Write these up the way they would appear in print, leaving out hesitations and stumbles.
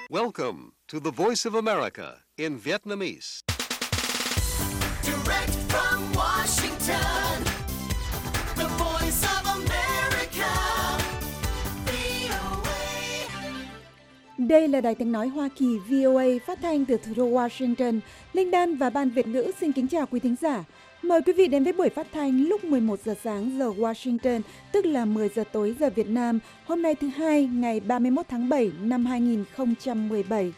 Welcome to the Voice of America in Vietnamese. Direct from Washington, the Voice of America, VOA. Đây là Đài Tiếng Nói Hoa Kỳ VOA phát thanh từ thủ đô Washington. Linh Đan và Ban Việt ngữ xin kính chào quý thính giả. Mời quý vị đến với buổi phát thanh lúc 11 giờ sáng giờ Washington, tức là 10 giờ tối giờ Việt Nam, hôm nay thứ Hai, ngày 31 tháng 7 năm 2017.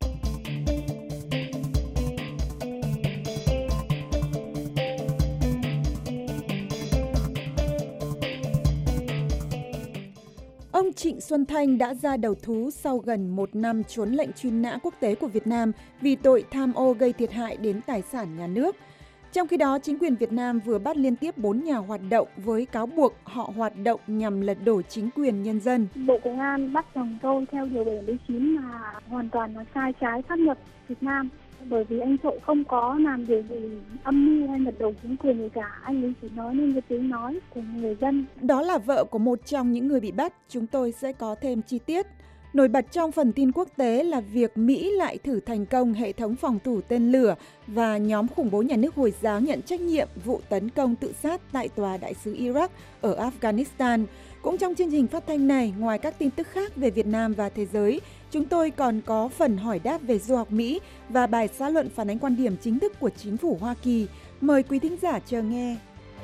Ông Trịnh Xuân Thanh đã ra đầu thú sau gần một năm trốn lệnh truy nã quốc tế của Việt Nam vì tội tham ô gây thiệt hại đến tài sản nhà nước. Trong khi đó, chính quyền Việt Nam vừa bắt liên tiếp 4 nhà hoạt động với cáo buộc họ hoạt động nhằm lật đổ chính quyền nhân dân. Bộ Công an bắt chồng tôi theo điều 79 mà hoàn toàn là sai trái pháp luật Việt Nam. Bởi vì anh Trội không có làm điều gì âm mưu hay lật đổ chính quyền gì cả, anh ấy chỉ nói lên cái tiếng nói của người dân. Đó là vợ của một trong những người bị bắt, chúng tôi sẽ có thêm chi tiết. Nổi bật trong phần tin quốc tế là việc Mỹ lại thử thành công hệ thống phòng thủ tên lửa và nhóm khủng bố nhà nước Hồi giáo nhận trách nhiệm vụ tấn công tự sát tại tòa đại sứ Iraq ở Afghanistan. Cũng trong chương trình phát thanh này, ngoài các tin tức khác về Việt Nam và thế giới, chúng tôi còn có phần hỏi đáp về du học Mỹ và bài xã luận phản ánh quan điểm chính thức của chính phủ Hoa Kỳ. Mời quý thính giả chờ nghe.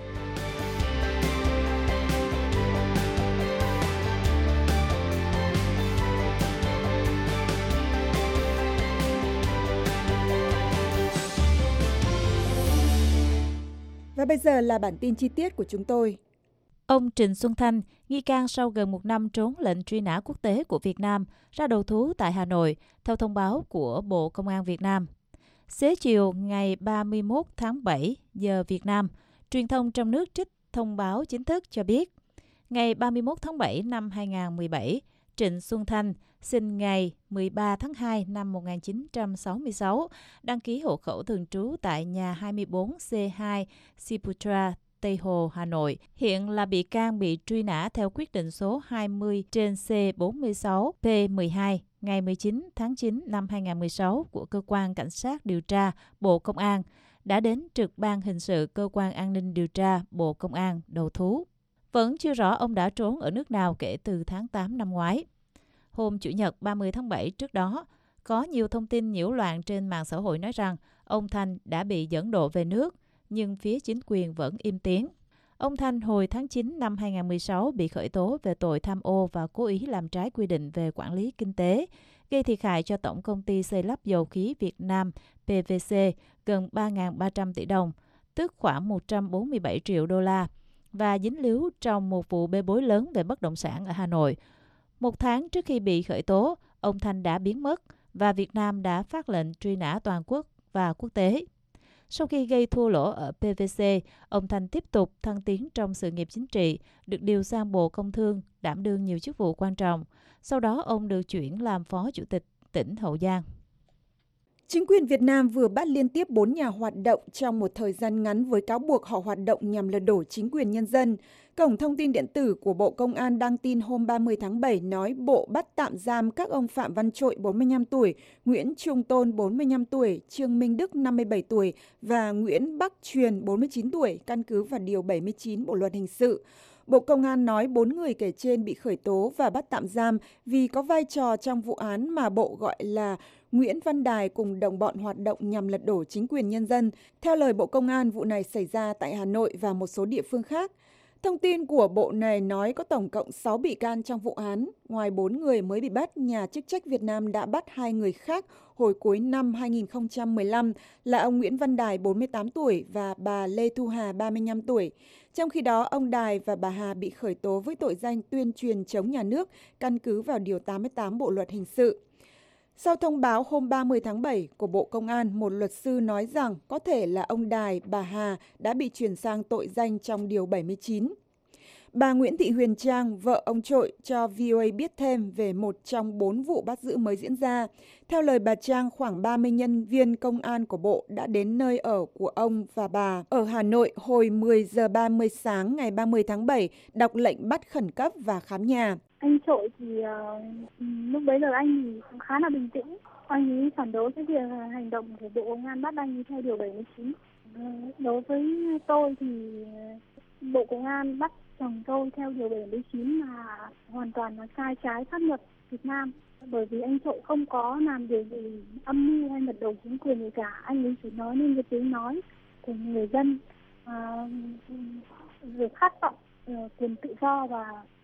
Và bây giờ là bản tin chi tiết của chúng tôi. Ông Trịnh Xuân Thanh, nghi can sau gần một năm trốn lệnh truy nã quốc tế của Việt Nam, ra đầu thú tại Hà Nội, theo thông báo của Bộ Công an Việt Nam. Xế chiều ngày 31 tháng 7 giờ Việt Nam, truyền thông trong nước trích thông báo chính thức cho biết, ngày 31 tháng 7 năm 2017, Trịnh Xuân Thanh sinh ngày 13 tháng 2 năm 1966, đăng ký hộ khẩu thường trú tại nhà 24C2 Siputra, Tây Hồ, Hà Nội. Hiện là bị can bị truy nã theo quyết định số 20/C46/P12 ngày 19 tháng 9 năm 2016 của Cơ quan Cảnh sát điều tra Bộ Công an, đã đến trực ban hình sự Cơ quan An ninh điều tra Bộ Công an đầu thú. Vẫn chưa rõ ông đã trốn ở nước nào kể từ tháng 8 năm ngoái. Hôm Chủ nhật 30 tháng 7 trước đó, có nhiều thông tin nhiễu loạn trên mạng xã hội nói rằng ông Thanh đã bị dẫn độ về nước, nhưng phía chính quyền vẫn im tiếng. Ông Thanh hồi tháng 9 năm 2016 bị khởi tố về tội tham ô và cố ý làm trái quy định về quản lý kinh tế, gây thiệt hại cho Tổng công ty xây lắp dầu khí Việt Nam PVC gần 3.300 tỷ đồng, tức khoảng 147 triệu đô la, và dính líu trong một vụ bê bối lớn về bất động sản ở Hà Nội. Một tháng trước khi bị khởi tố, ông Thanh đã biến mất và Việt Nam đã phát lệnh truy nã toàn quốc và quốc tế. Sau khi gây thua lỗ ở PVC, ông Thanh tiếp tục thăng tiến trong sự nghiệp chính trị, được điều sang Bộ Công Thương, đảm đương nhiều chức vụ quan trọng. Sau đó, ông được chuyển làm Phó Chủ tịch tỉnh Hậu Giang. Chính quyền Việt Nam vừa bắt liên tiếp 4 nhà hoạt động trong một thời gian ngắn với cáo buộc họ hoạt động nhằm lật đổ chính quyền nhân dân. Cổng thông tin điện tử của Bộ Công an đăng tin hôm 30 tháng 7 nói Bộ bắt tạm giam các ông Phạm Văn Trội, 45 tuổi, Nguyễn Trung Tôn, 45 tuổi, Trương Minh Đức, 57 tuổi và Nguyễn Bắc Truyền, 49 tuổi, căn cứ vào Điều 79 Bộ Luật Hình sự. Bộ Công an nói 4 người kể trên bị khởi tố và bắt tạm giam vì có vai trò trong vụ án mà Bộ gọi là Nguyễn Văn Đài cùng đồng bọn hoạt động nhằm lật đổ chính quyền nhân dân. Theo lời Bộ Công an, vụ này xảy ra tại Hà Nội và một số địa phương khác. Thông tin của Bộ này nói có tổng cộng 6 bị can trong vụ án. Ngoài 4 người mới bị bắt, nhà chức trách Việt Nam đã bắt 2 người khác hồi cuối năm 2015 là ông Nguyễn Văn Đài, 48 tuổi và bà Lê Thu Hà, 35 tuổi. Trong khi đó, ông Đài và bà Hà bị khởi tố với tội danh tuyên truyền chống nhà nước, căn cứ vào Điều 88 Bộ Luật Hình sự. Sau thông báo hôm 30 tháng 7 của Bộ Công an, một luật sư nói rằng có thể là ông Đài, bà Hà đã bị chuyển sang tội danh trong Điều 79. Bà Nguyễn Thị Huyền Trang, vợ ông Trội, cho VOA biết thêm về một trong 4 vụ bắt giữ mới diễn ra. Theo lời bà Trang, khoảng 30 nhân viên công an của Bộ đã đến nơi ở của ông và bà ở Hà Nội hồi 10 giờ 30 sáng ngày 30 tháng 7, đọc lệnh bắt khẩn cấp và khám nhà. Anh Trội thì lúc bấy giờ anh thì cũng khá là bình tĩnh. Anh ấy phản đối cái việc hành động của Bộ Công an bắt anh ấy theo điều 79. Đối với tôi thì Bộ Công an bắt chồng tôi theo điều 79 là hoàn toàn là sai trái pháp luật Việt Nam. Bởi vì anh Trội không có làm điều gì âm mưu hay lật đổ chính quyền gì cả. Anh ấy chỉ nói lên cái tiếng nói của người dân, việc khát vọng quyền tự do và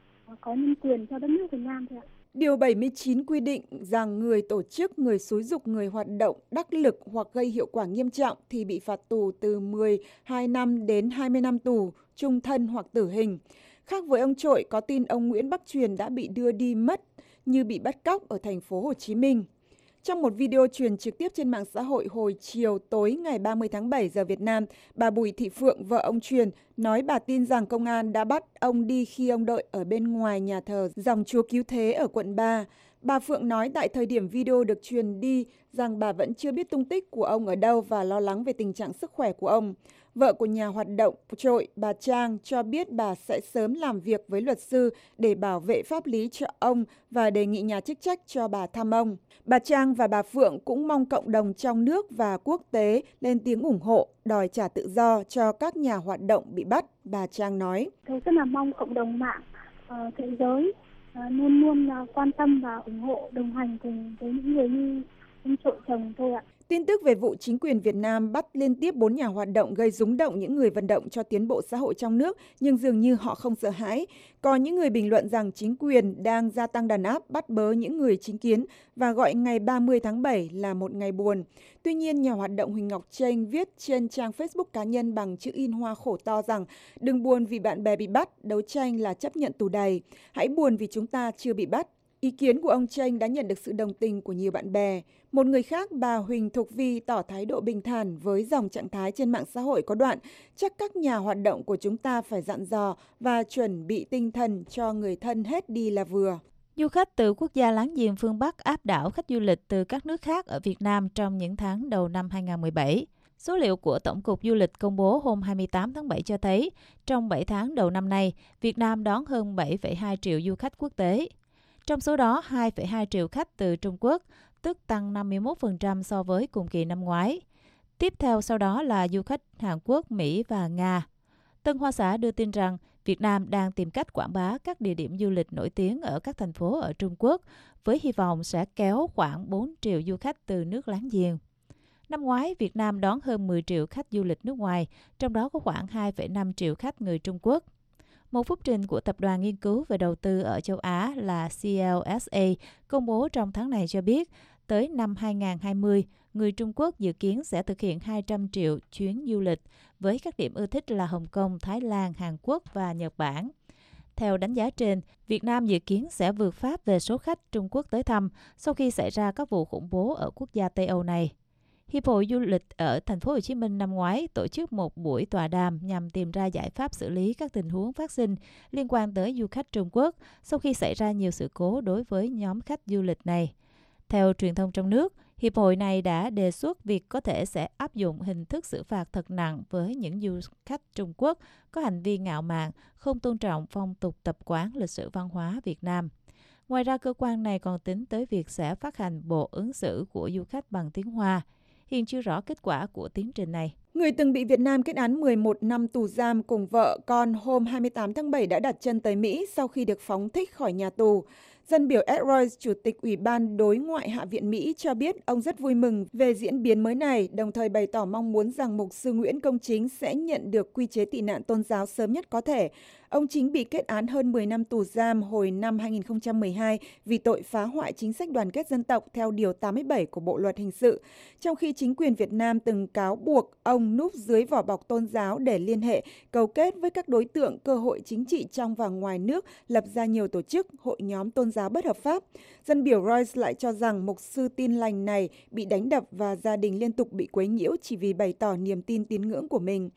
có nhân quyền cho đất nước Việt Nam thôi ạ. Điều 79 quy định rằng người tổ chức, người xúi giục người hoạt động đắc lực hoặc gây hiệu quả nghiêm trọng thì bị phạt tù từ 12 năm đến 20 năm tù, chung thân hoặc tử hình. Khác với ông Trội, có tin ông Nguyễn Bắc Truyền đã bị đưa đi mất như bị bắt cóc ở thành phố Hồ Chí Minh. Trong một video truyền trực tiếp trên mạng xã hội hồi chiều tối ngày 30 tháng 7 giờ Việt Nam, bà Bùi Thị Phượng, vợ ông Truyền, nói bà tin rằng công an đã bắt ông đi khi ông đợi ở bên ngoài nhà thờ Dòng Chúa Cứu Thế ở quận 3. Bà Phượng nói tại thời điểm video được truyền đi rằng bà vẫn chưa biết tung tích của ông ở đâu và lo lắng về tình trạng sức khỏe của ông. Vợ của nhà hoạt động Trội, bà Trang, cho biết bà sẽ sớm làm việc với luật sư để bảo vệ pháp lý cho ông và đề nghị nhà chức trách cho bà thăm ông. Bà Trang và bà Phượng cũng mong cộng đồng trong nước và quốc tế lên tiếng ủng hộ, đòi trả tự do cho các nhà hoạt động bị bắt, bà Trang nói. Tôi rất là mong cộng đồng mạng thế giới luôn luôn quan tâm và ủng hộ, đồng hành cùng với những người như anh Trội chồng tôi ạ. Tin tức về vụ chính quyền Việt Nam bắt liên tiếp 4 nhà hoạt động gây rúng động những người vận động cho tiến bộ xã hội trong nước, nhưng dường như họ không sợ hãi. Có những người bình luận rằng chính quyền đang gia tăng đàn áp, bắt bớ những người chính kiến và gọi ngày 30 tháng 7 là một ngày buồn. Tuy nhiên, nhà hoạt động Huỳnh Ngọc Chênh viết trên trang Facebook cá nhân bằng chữ in hoa khổ to rằng đừng buồn vì bạn bè bị bắt, đấu tranh là chấp nhận tù đầy. Hãy buồn vì chúng ta chưa bị bắt. Ý kiến của ông Chênh đã nhận được sự đồng tình của nhiều bạn bè. Một người khác, bà Huỳnh Thục Vi, tỏ thái độ bình thản với dòng trạng thái trên mạng xã hội có đoạn chắc các nhà hoạt động của chúng ta phải dặn dò và chuẩn bị tinh thần cho người thân hết đi là vừa. Du khách từ quốc gia láng giềng phương Bắc áp đảo khách du lịch từ các nước khác ở Việt Nam trong những tháng đầu năm 2017. Số liệu của Tổng cục Du lịch công bố hôm 28 tháng 7 cho thấy, trong 7 tháng đầu năm nay, Việt Nam đón hơn 7,2 triệu du khách quốc tế. Trong số đó, 2,2 triệu khách từ Trung Quốc, tức tăng 51% so với cùng kỳ năm ngoái. Tiếp theo sau đó là du khách Hàn Quốc, Mỹ và Nga. Tân Hoa Xã đưa tin rằng Việt Nam đang tìm cách quảng bá các địa điểm du lịch nổi tiếng ở các thành phố ở Trung Quốc với hy vọng sẽ kéo khoảng 4 triệu du khách từ nước láng giềng. Năm ngoái, Việt Nam đón hơn 10 triệu khách du lịch nước ngoài, trong đó có khoảng 2,5 triệu khách người Trung Quốc. Một phúc trình của Tập đoàn Nghiên cứu về Đầu tư ở châu Á là CLSA công bố trong tháng này cho biết, tới năm 2020, người Trung Quốc dự kiến sẽ thực hiện 200 triệu chuyến du lịch với các điểm ưa thích là Hồng Kông, Thái Lan, Hàn Quốc và Nhật Bản. Theo đánh giá trên, Việt Nam dự kiến sẽ vượt Pháp về số khách Trung Quốc tới thăm sau khi xảy ra các vụ khủng bố ở quốc gia Tây Âu này. Hiệp hội Du lịch ở thành phố Hồ Chí Minh năm ngoái tổ chức một buổi tọa đàm nhằm tìm ra giải pháp xử lý các tình huống phát sinh liên quan tới du khách Trung Quốc sau khi xảy ra nhiều sự cố đối với nhóm khách du lịch này. Theo truyền thông trong nước, hiệp hội này đã đề xuất việc có thể sẽ áp dụng hình thức xử phạt thật nặng với những du khách Trung Quốc có hành vi ngạo mạn, không tôn trọng phong tục tập quán lịch sử văn hóa Việt Nam. Ngoài ra, cơ quan này còn tính tới việc sẽ phát hành bộ ứng xử của du khách bằng tiếng Hoa. Hiện chưa rõ kết quả của tiến trình này. Người từng bị Việt Nam kết án 11 năm tù giam cùng vợ con hôm 28 tháng 7 đã đặt chân tới Mỹ sau khi được phóng thích khỏi nhà tù. Dân biểu Ed Royce, Chủ tịch Ủy ban Đối ngoại Hạ viện Mỹ cho biết ông rất vui mừng về diễn biến mới này, đồng thời bày tỏ mong muốn rằng mục sư Nguyễn Công Chính sẽ nhận được quy chế tị nạn tôn giáo sớm nhất có thể. Ông Chính bị kết án hơn 10 năm tù giam hồi năm 2012 vì tội phá hoại chính sách đoàn kết dân tộc theo Điều 87 của Bộ Luật Hình sự, trong khi chính quyền Việt Nam từng cáo buộc ông núp dưới vỏ bọc tôn giáo để liên hệ, cấu kết với các đối tượng cơ hội chính trị trong và ngoài nước, lập ra nhiều tổ chức, hội nhóm tôn giáo bất hợp pháp. Dân biểu Royce lại cho rằng mục sư Tin Lành này bị đánh đập và gia đình liên tục bị quấy nhiễu chỉ vì bày tỏ niềm tin tín ngưỡng của mình.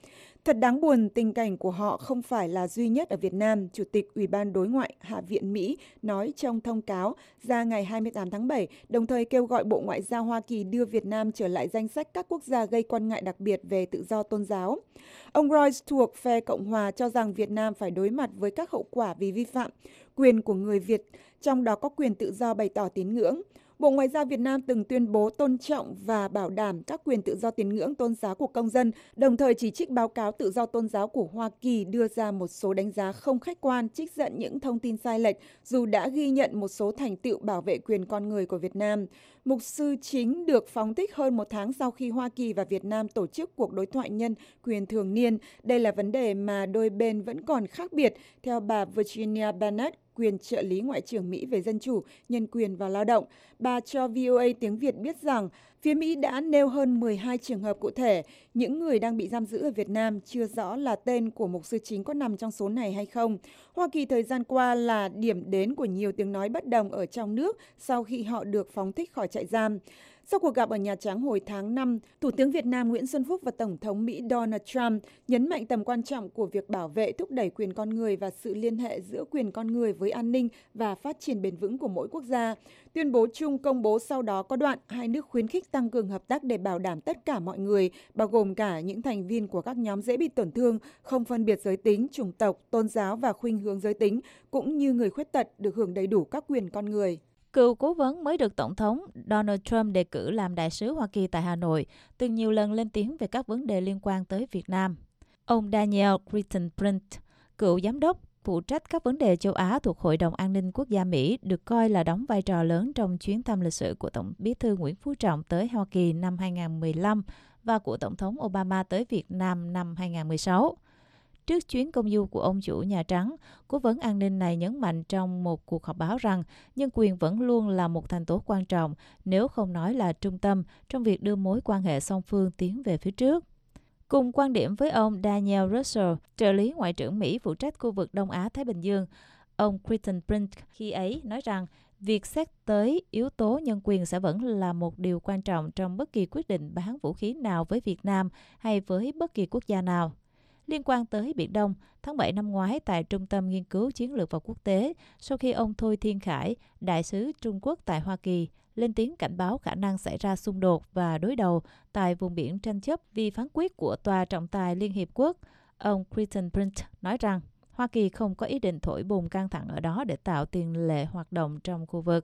Thật đáng buồn, tình cảnh của họ không phải là duy nhất ở Việt Nam, Chủ tịch Ủy ban Đối ngoại Hạ viện Mỹ nói trong thông cáo ra ngày 28 tháng 7, đồng thời kêu gọi Bộ Ngoại giao Hoa Kỳ đưa Việt Nam trở lại danh sách các quốc gia gây quan ngại đặc biệt về tự do tôn giáo. Ông Royce thuộc phe Cộng hòa cho rằng Việt Nam phải đối mặt với các hậu quả vì vi phạm quyền của người Việt, trong đó có quyền tự do bày tỏ tín ngưỡng. Bộ Ngoại giao Việt Nam từng tuyên bố tôn trọng và bảo đảm các quyền tự do tín ngưỡng tôn giáo của công dân, đồng thời chỉ trích báo cáo tự do tôn giáo của Hoa Kỳ đưa ra một số đánh giá không khách quan, trích dẫn những thông tin sai lệch, dù đã ghi nhận một số thành tựu bảo vệ quyền con người của Việt Nam. Mục sư chính được phóng thích hơn một tháng sau khi Hoa Kỳ và Việt Nam tổ chức cuộc đối thoại nhân quyền thường niên. Đây là vấn đề mà đôi bên vẫn còn khác biệt, theo bà Virginia Bennett, quyền trợ lý Ngoại trưởng Mỹ về Dân chủ, Nhân quyền và Lao động. Bà cho VOA tiếng Việt biết rằng phía Mỹ đã nêu hơn 12 trường hợp cụ thể. Những người đang bị giam giữ ở Việt Nam chưa rõ là tên của mục sư chính có nằm trong số này hay không. Hoa Kỳ thời gian qua là điểm đến của nhiều tiếng nói bất đồng ở trong nước sau khi họ được phóng thích khỏi trại giam. Sau cuộc gặp ở Nhà Trắng hồi tháng 5, Thủ tướng Việt Nam Nguyễn Xuân Phúc và Tổng thống Mỹ Donald Trump nhấn mạnh tầm quan trọng của việc bảo vệ, thúc đẩy quyền con người và sự liên hệ giữa quyền con người với an ninh và phát triển bền vững của mỗi quốc gia. Tuyên bố chung công bố sau đó có đoạn hai nước khuyến khích tăng cường hợp tác để bảo đảm tất cả mọi người, bao gồm cả những thành viên của các nhóm dễ bị tổn thương, không phân biệt giới tính, chủng tộc, tôn giáo và khuynh hướng giới tính, cũng như người khuyết tật được hưởng đầy đủ các quyền con người. Cựu cố vấn mới được Tổng thống Donald Trump đề cử làm đại sứ Hoa Kỳ tại Hà Nội, từng nhiều lần lên tiếng về các vấn đề liên quan tới Việt Nam. Ông Daniel Crittenbrink, cựu giám đốc phụ trách các vấn đề châu Á thuộc Hội đồng An ninh Quốc gia Mỹ, được coi là đóng vai trò lớn trong chuyến thăm lịch sử của Tổng bí thư Nguyễn Phú Trọng tới Hoa Kỳ năm 2015 và của Tổng thống Obama tới Việt Nam năm 2016. Trước chuyến công du của ông chủ Nhà Trắng, cố vấn an ninh này nhấn mạnh trong một cuộc họp báo rằng nhân quyền vẫn luôn là một thành tố quan trọng, nếu không nói là trung tâm, trong việc đưa mối quan hệ song phương tiến về phía trước. Cùng quan điểm với ông Daniel Russell, trợ lý Ngoại trưởng Mỹ phụ trách khu vực Đông Á-Thái Bình Dương, ông Crittenbrink khi ấy nói rằng việc xét tới yếu tố nhân quyền sẽ vẫn là một điều quan trọng trong bất kỳ quyết định bán vũ khí nào với Việt Nam hay với bất kỳ quốc gia nào. Liên quan tới Biển Đông, tháng 7 năm ngoái tại Trung tâm Nghiên cứu Chiến lược và Quốc tế, sau khi ông Thôi Thiên Khải, đại sứ Trung Quốc tại Hoa Kỳ, lên tiếng cảnh báo khả năng xảy ra xung đột và đối đầu tại vùng biển tranh chấp vì phán quyết của Tòa trọng tài Liên Hiệp Quốc, ông Crittenbrink nói rằng Hoa Kỳ không có ý định thổi bùng căng thẳng ở đó để tạo tiền lệ hoạt động trong khu vực.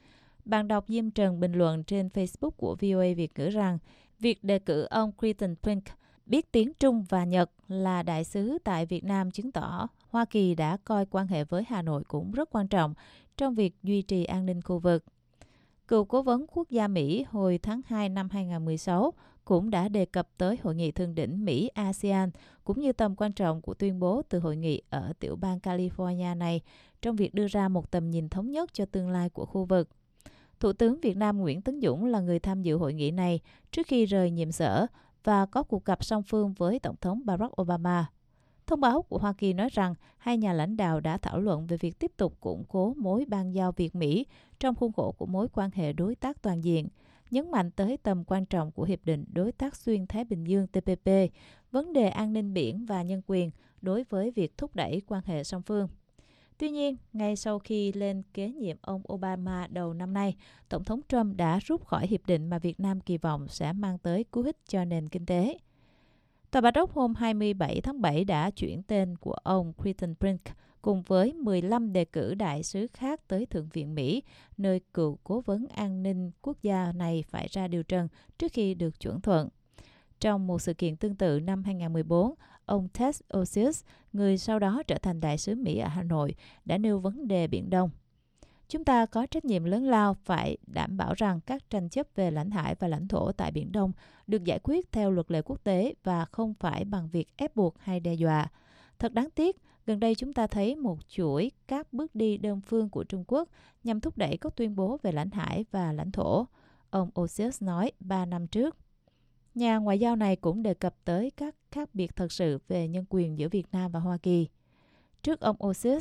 Bạn đọc Diêm Trần bình luận trên Facebook của VOA Việt ngữ rằng việc đề cử ông Crittenbrink biết tiếng Trung và Nhật là đại sứ tại Việt Nam chứng tỏ Hoa Kỳ đã coi quan hệ với Hà Nội cũng rất quan trọng trong việc duy trì an ninh khu vực. Cựu cố vấn quốc gia Mỹ hồi tháng 2 năm 2016 cũng đã đề cập tới hội nghị thượng đỉnh Mỹ-ASEAN cũng như tầm quan trọng của tuyên bố từ hội nghị ở tiểu bang California này trong việc đưa ra một tầm nhìn thống nhất cho tương lai của khu vực. Thủ tướng Việt Nam Nguyễn Tấn Dũng là người tham dự hội nghị này trước khi rời nhiệm sở và có cuộc gặp song phương với Tổng thống Barack Obama. Thông báo của Hoa Kỳ nói rằng hai nhà lãnh đạo đã thảo luận về việc tiếp tục củng cố mối ban giao Việt-Mỹ trong khuôn khổ của mối quan hệ đối tác toàn diện, nhấn mạnh tới tầm quan trọng của Hiệp định Đối tác Xuyên Thái Bình Dương TPP, vấn đề an ninh biển và nhân quyền đối với việc thúc đẩy quan hệ song phương. Tuy nhiên, ngay sau khi lên kế nhiệm ông Obama đầu năm nay, Tổng thống Trump đã rút khỏi hiệp định mà Việt Nam kỳ vọng sẽ mang tới cú hích cho nền kinh tế. Tòa Bạch Ốc hôm 27 tháng 7 đã chuyển tên của ông Crittenbrink cùng với 15 đề cử đại sứ khác tới Thượng viện Mỹ, nơi cựu cố vấn an ninh quốc gia này phải ra điều trần trước khi được chuẩn thuận. Trong một sự kiện tương tự năm 2014, ông Ted Osius, người sau đó trở thành đại sứ Mỹ ở Hà Nội, đã nêu vấn đề Biển Đông. Chúng ta có trách nhiệm lớn lao phải đảm bảo rằng các tranh chấp về lãnh hải và lãnh thổ tại Biển Đông được giải quyết theo luật lệ quốc tế và không phải bằng việc ép buộc hay đe dọa. Thật đáng tiếc, gần đây chúng ta thấy một chuỗi các bước đi đơn phương của Trung Quốc nhằm thúc đẩy các tuyên bố về lãnh hải và lãnh thổ, ông Osius nói 3 năm trước. Nhà ngoại giao này cũng đề cập tới các khác biệt thật sự về nhân quyền giữa Việt Nam và Hoa Kỳ. Trước ông Osius,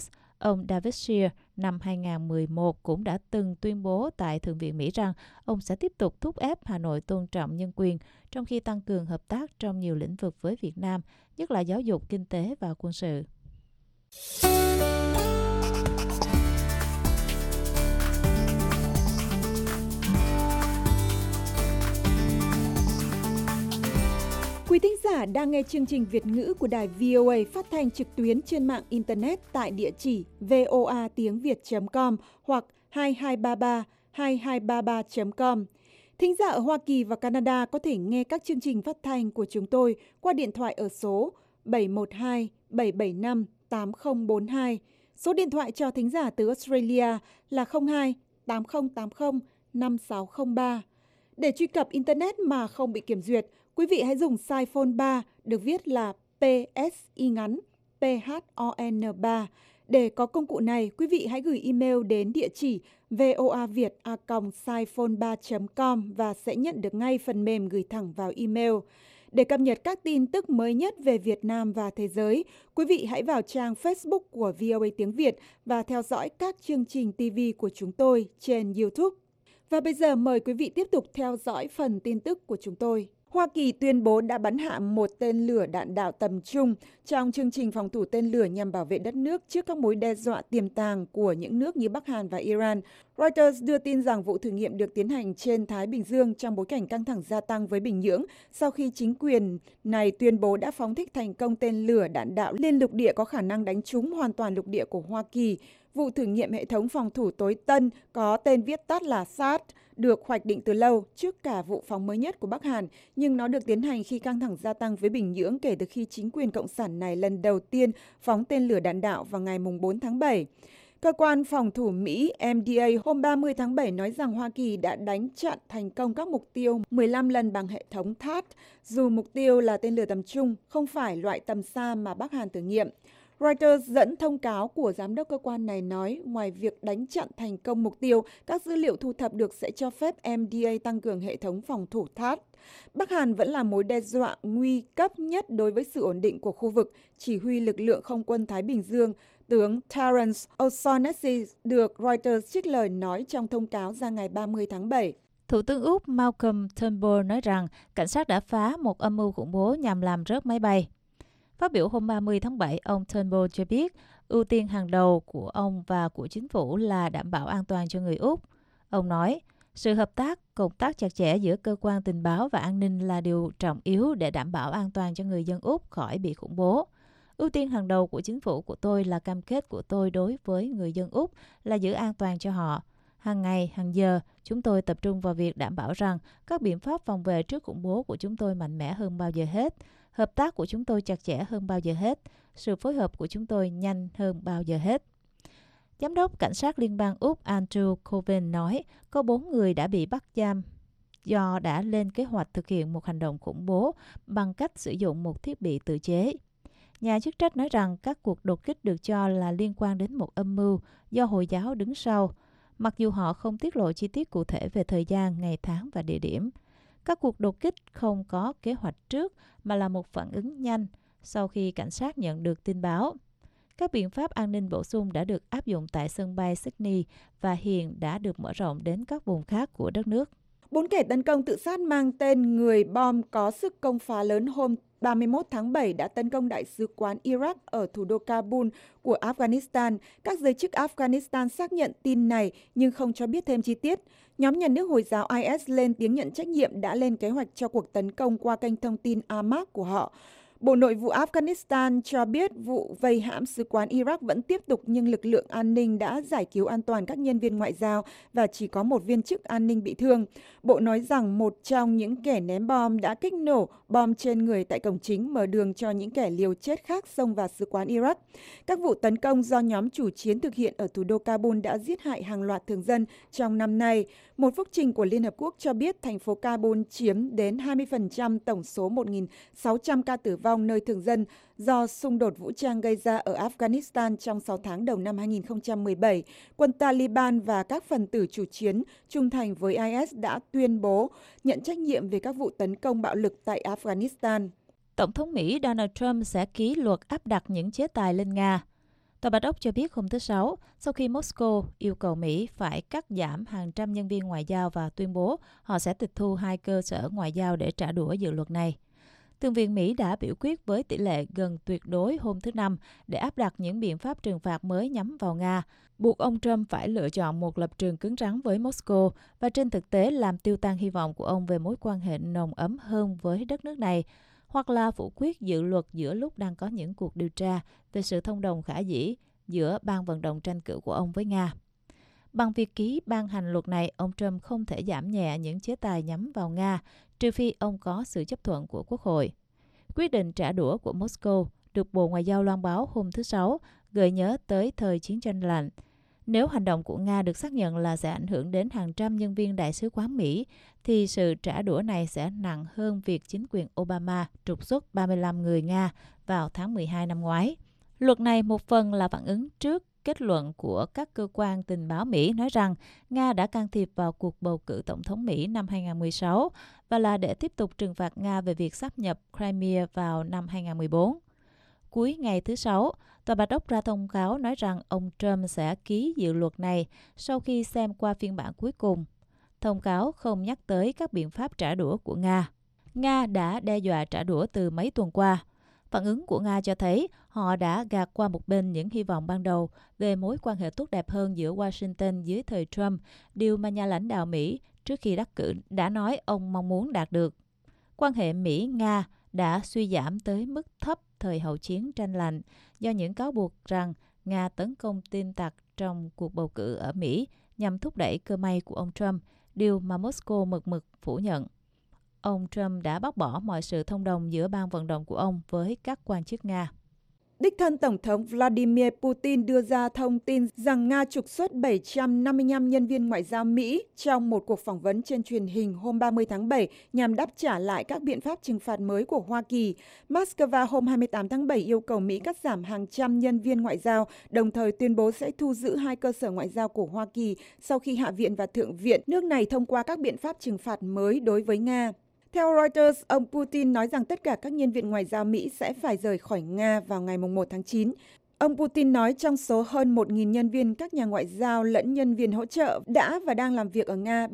Ông David Scheer năm 2011 cũng đã từng tuyên bố tại Thượng viện Mỹ rằng ông sẽ tiếp tục thúc ép Hà Nội tôn trọng nhân quyền, trong khi tăng cường hợp tác trong nhiều lĩnh vực với Việt Nam, nhất là giáo dục, kinh tế và quân sự. Quý thính giả đang nghe chương trình Việt ngữ của đài VOA phát thanh trực tuyến trên mạng Internet tại địa chỉ voatiengviet.com hoặc 2233 Thính giả ở Hoa Kỳ và Canada có thể nghe các chương trình phát thanh của chúng tôi qua điện thoại ở số 712-775-8042. Số điện thoại cho thính giả từ Australia là 02-8080-5603. Để truy cập Internet mà không bị kiểm duyệt, quý vị hãy dùng size phone 3 được viết là PSI ngắn PHON 3. Để có công cụ này, quý vị hãy gửi email đến địa chỉ voaviet@siphone3.com và sẽ nhận được ngay phần mềm gửi thẳng vào email. Để cập nhật các tin tức mới nhất về Việt Nam và thế giới, quý vị hãy vào trang Facebook của VOA Tiếng Việt và theo dõi các chương trình TV của chúng tôi trên YouTube. Và bây giờ mời quý vị tiếp tục theo dõi phần tin tức của chúng tôi. Hoa Kỳ tuyên bố đã bắn hạ một tên lửa đạn đạo tầm trung trong chương trình phòng thủ tên lửa nhằm bảo vệ đất nước trước các mối đe dọa tiềm tàng của những nước như Bắc Hàn và Iran. Reuters đưa tin rằng vụ thử nghiệm được tiến hành trên Thái Bình Dương trong bối cảnh căng thẳng gia tăng với Bình Nhưỡng sau khi chính quyền này tuyên bố đã phóng thích thành công tên lửa đạn đạo liên lục địa có khả năng đánh trúng hoàn toàn lục địa của Hoa Kỳ. Vụ thử nghiệm hệ thống phòng thủ tối tân có tên viết tắt là THAAD được hoạch định từ lâu trước cả vụ phóng mới nhất của Bắc Hàn, nhưng nó được tiến hành khi căng thẳng gia tăng với Bình Nhưỡng kể từ khi chính quyền cộng sản này lần đầu tiên phóng tên lửa đạn đạo vào ngày 4 tháng 7. Cơ quan phòng thủ Mỹ MDA hôm 30 tháng 7 nói rằng Hoa Kỳ đã đánh chặn thành công các mục tiêu 15 lần bằng hệ thống THAAD, dù mục tiêu là tên lửa tầm trung, không phải loại tầm xa mà Bắc Hàn thử nghiệm. Reuters dẫn thông cáo của giám đốc cơ quan này nói, ngoài việc đánh chặn thành công mục tiêu, các dữ liệu thu thập được sẽ cho phép MDA tăng cường hệ thống phòng thủ THAAD. Bắc Hàn vẫn là mối đe dọa nguy cấp nhất đối với sự ổn định của khu vực. Chỉ huy lực lượng không quân Thái Bình Dương, tướng Terence O'Shaughnessy được Reuters trích lời nói trong thông cáo ra ngày 30 tháng 7. Thủ tướng Úc Malcolm Turnbull nói rằng cảnh sát đã phá một âm mưu khủng bố nhằm làm rớt máy bay. Phát biểu hôm 30 tháng 7, ông Turnbull cho biết ưu tiên hàng đầu của ông và của chính phủ là đảm bảo an toàn cho người Úc. Ông nói, sự hợp tác, cộng tác chặt chẽ giữa cơ quan tình báo và an ninh là điều trọng yếu để đảm bảo an toàn cho người dân Úc khỏi bị khủng bố. Ưu tiên hàng đầu của chính phủ của tôi là cam kết của tôi đối với người dân Úc là giữ an toàn cho họ. Hàng ngày, hàng giờ, chúng tôi tập trung vào việc đảm bảo rằng các biện pháp phòng vệ trước khủng bố của chúng tôi mạnh mẽ hơn bao giờ hết. Hợp tác của chúng tôi chặt chẽ hơn bao giờ hết. Sự phối hợp của chúng tôi nhanh hơn bao giờ hết. Giám đốc Cảnh sát Liên bang Úc Andrew Coven nói có 4 người đã bị bắt giam do đã lên kế hoạch thực hiện một hành động khủng bố bằng cách sử dụng một thiết bị tự chế. Nhà chức trách nói rằng các cuộc đột kích được cho là liên quan đến một âm mưu do Hồi giáo đứng sau, mặc dù họ không tiết lộ chi tiết cụ thể về thời gian, ngày tháng và địa điểm. Các cuộc đột kích không có kế hoạch trước mà là một phản ứng nhanh sau khi cảnh sát nhận được tin báo. Các biện pháp an ninh bổ sung đã được áp dụng tại sân bay Sydney và hiện đã được mở rộng đến các vùng khác của đất nước. 4 kẻ tấn công tự sát mang tên người bom có sức công phá lớn hôm 31 tháng 7 đã tấn công đại sứ quán Iraq ở thủ đô Kabul của Afghanistan. Các giới chức Afghanistan xác nhận tin này nhưng không cho biết thêm chi tiết. Nhóm nhà nước Hồi giáo IS lên tiếng nhận trách nhiệm đã lên kế hoạch cho cuộc tấn công qua kênh thông tin Amaq của họ. Bộ Nội vụ Afghanistan cho biết vụ vây hãm sứ quán Iraq vẫn tiếp tục nhưng lực lượng an ninh đã giải cứu an toàn các nhân viên ngoại giao và chỉ có một viên chức an ninh bị thương. Bộ nói rằng một trong những kẻ ném bom đã kích nổ bom trên người tại cổng chính, mở đường cho những kẻ liều chết khác xông vào sứ quán Iraq. Các vụ tấn công do nhóm chủ chiến thực hiện ở thủ đô Kabul đã giết hại hàng loạt thường dân trong năm nay. Một phúc trình của Liên Hợp Quốc cho biết thành phố Kabul chiếm đến 20% tổng số 1.600 ca tử vong nơi thường dân do xung đột vũ trang gây ra ở Afghanistan trong 6 tháng đầu năm 2017. Quân Taliban và các phần tử chủ chiến trung thành với IS đã tuyên bố nhận trách nhiệm về các vụ tấn công bạo lực tại Afghanistan. Tổng thống Mỹ Donald Trump sẽ ký luật áp đặt những chế tài lên Nga. Tòa Bạch Ốc cho biết hôm thứ Sáu, sau khi Moscow yêu cầu Mỹ phải cắt giảm hàng trăm nhân viên ngoại giao và tuyên bố họ sẽ tịch thu 2 cơ sở ngoại giao để trả đũa dự luật này. Thượng viện Mỹ đã biểu quyết với tỷ lệ gần tuyệt đối hôm thứ Năm để áp đặt những biện pháp trừng phạt mới nhắm vào Nga, buộc ông Trump phải lựa chọn một lập trường cứng rắn với Moscow và trên thực tế làm tiêu tan hy vọng của ông về mối quan hệ nồng ấm hơn với đất nước này, hoặc là phủ quyết dự luật giữa lúc đang có những cuộc điều tra về sự thông đồng khả dĩ giữa ban vận động tranh cử của ông với Nga. Bằng việc ký ban hành luật này, ông Trump không thể giảm nhẹ những chế tài nhắm vào Nga, trừ phi ông có sự chấp thuận của Quốc hội. Quyết định trả đũa của Moscow được Bộ Ngoại giao loan báo hôm thứ Sáu, gợi nhớ tới thời chiến tranh lạnh. Nếu hành động của Nga được xác nhận là sẽ ảnh hưởng đến hàng trăm nhân viên đại sứ quán Mỹ, thì sự trả đũa này sẽ nặng hơn việc chính quyền Obama trục xuất 35 người Nga vào tháng 12 năm ngoái. Luật này một phần là phản ứng trước kết luận của các cơ quan tình báo Mỹ nói rằng Nga đã can thiệp vào cuộc bầu cử tổng thống Mỹ năm 2016 và là để tiếp tục trừng phạt Nga về việc sáp nhập Crimea vào năm 2014. Cuối ngày thứ Sáu, Tòa Bạch Ốc ra thông cáo nói rằng ông Trump sẽ ký dự luật này sau khi xem qua phiên bản cuối cùng. Thông cáo không nhắc tới các biện pháp trả đũa của Nga. Nga đã đe dọa trả đũa từ mấy tuần qua. Phản ứng của Nga cho thấy họ đã gạt qua một bên những hy vọng ban đầu về mối quan hệ tốt đẹp hơn giữa Washington dưới thời Trump, điều mà nhà lãnh đạo Mỹ trước khi đắc cử đã nói ông mong muốn đạt được. Quan hệ Mỹ-Nga đã suy giảm tới mức thấp thời hậu chiến tranh lạnh do những cáo buộc rằng Nga tấn công tin tặc trong cuộc bầu cử ở Mỹ nhằm thúc đẩy cơ may của ông Trump, điều mà Moscow mực mực phủ nhận. Ông Trump đã bác bỏ mọi sự thông đồng giữa ban vận động của ông với các quan chức Nga. Đích thân Tổng thống Vladimir Putin đưa ra thông tin rằng Nga trục xuất 755 nhân viên ngoại giao Mỹ trong một cuộc phỏng vấn trên truyền hình hôm 30 tháng 7 nhằm đáp trả lại các biện pháp trừng phạt mới của Hoa Kỳ. Moscow hôm 28 tháng 7 yêu cầu Mỹ cắt giảm hàng trăm nhân viên ngoại giao, đồng thời tuyên bố sẽ thu giữ 2 cơ sở ngoại giao của Hoa Kỳ sau khi Hạ viện và Thượng viện nước này thông qua các biện pháp trừng phạt mới đối với Nga. Theo Reuters, ông Putin nói rằng tất cả các nhân viên ngoại giao Mỹ sẽ phải rời khỏi Nga vào ngày 1 tháng 9. Ông Putin nói trong số hơn 1.000 nhân viên các nhà ngoại giao lẫn nhân viên hỗ trợ đã và đang làm việc ở Nga,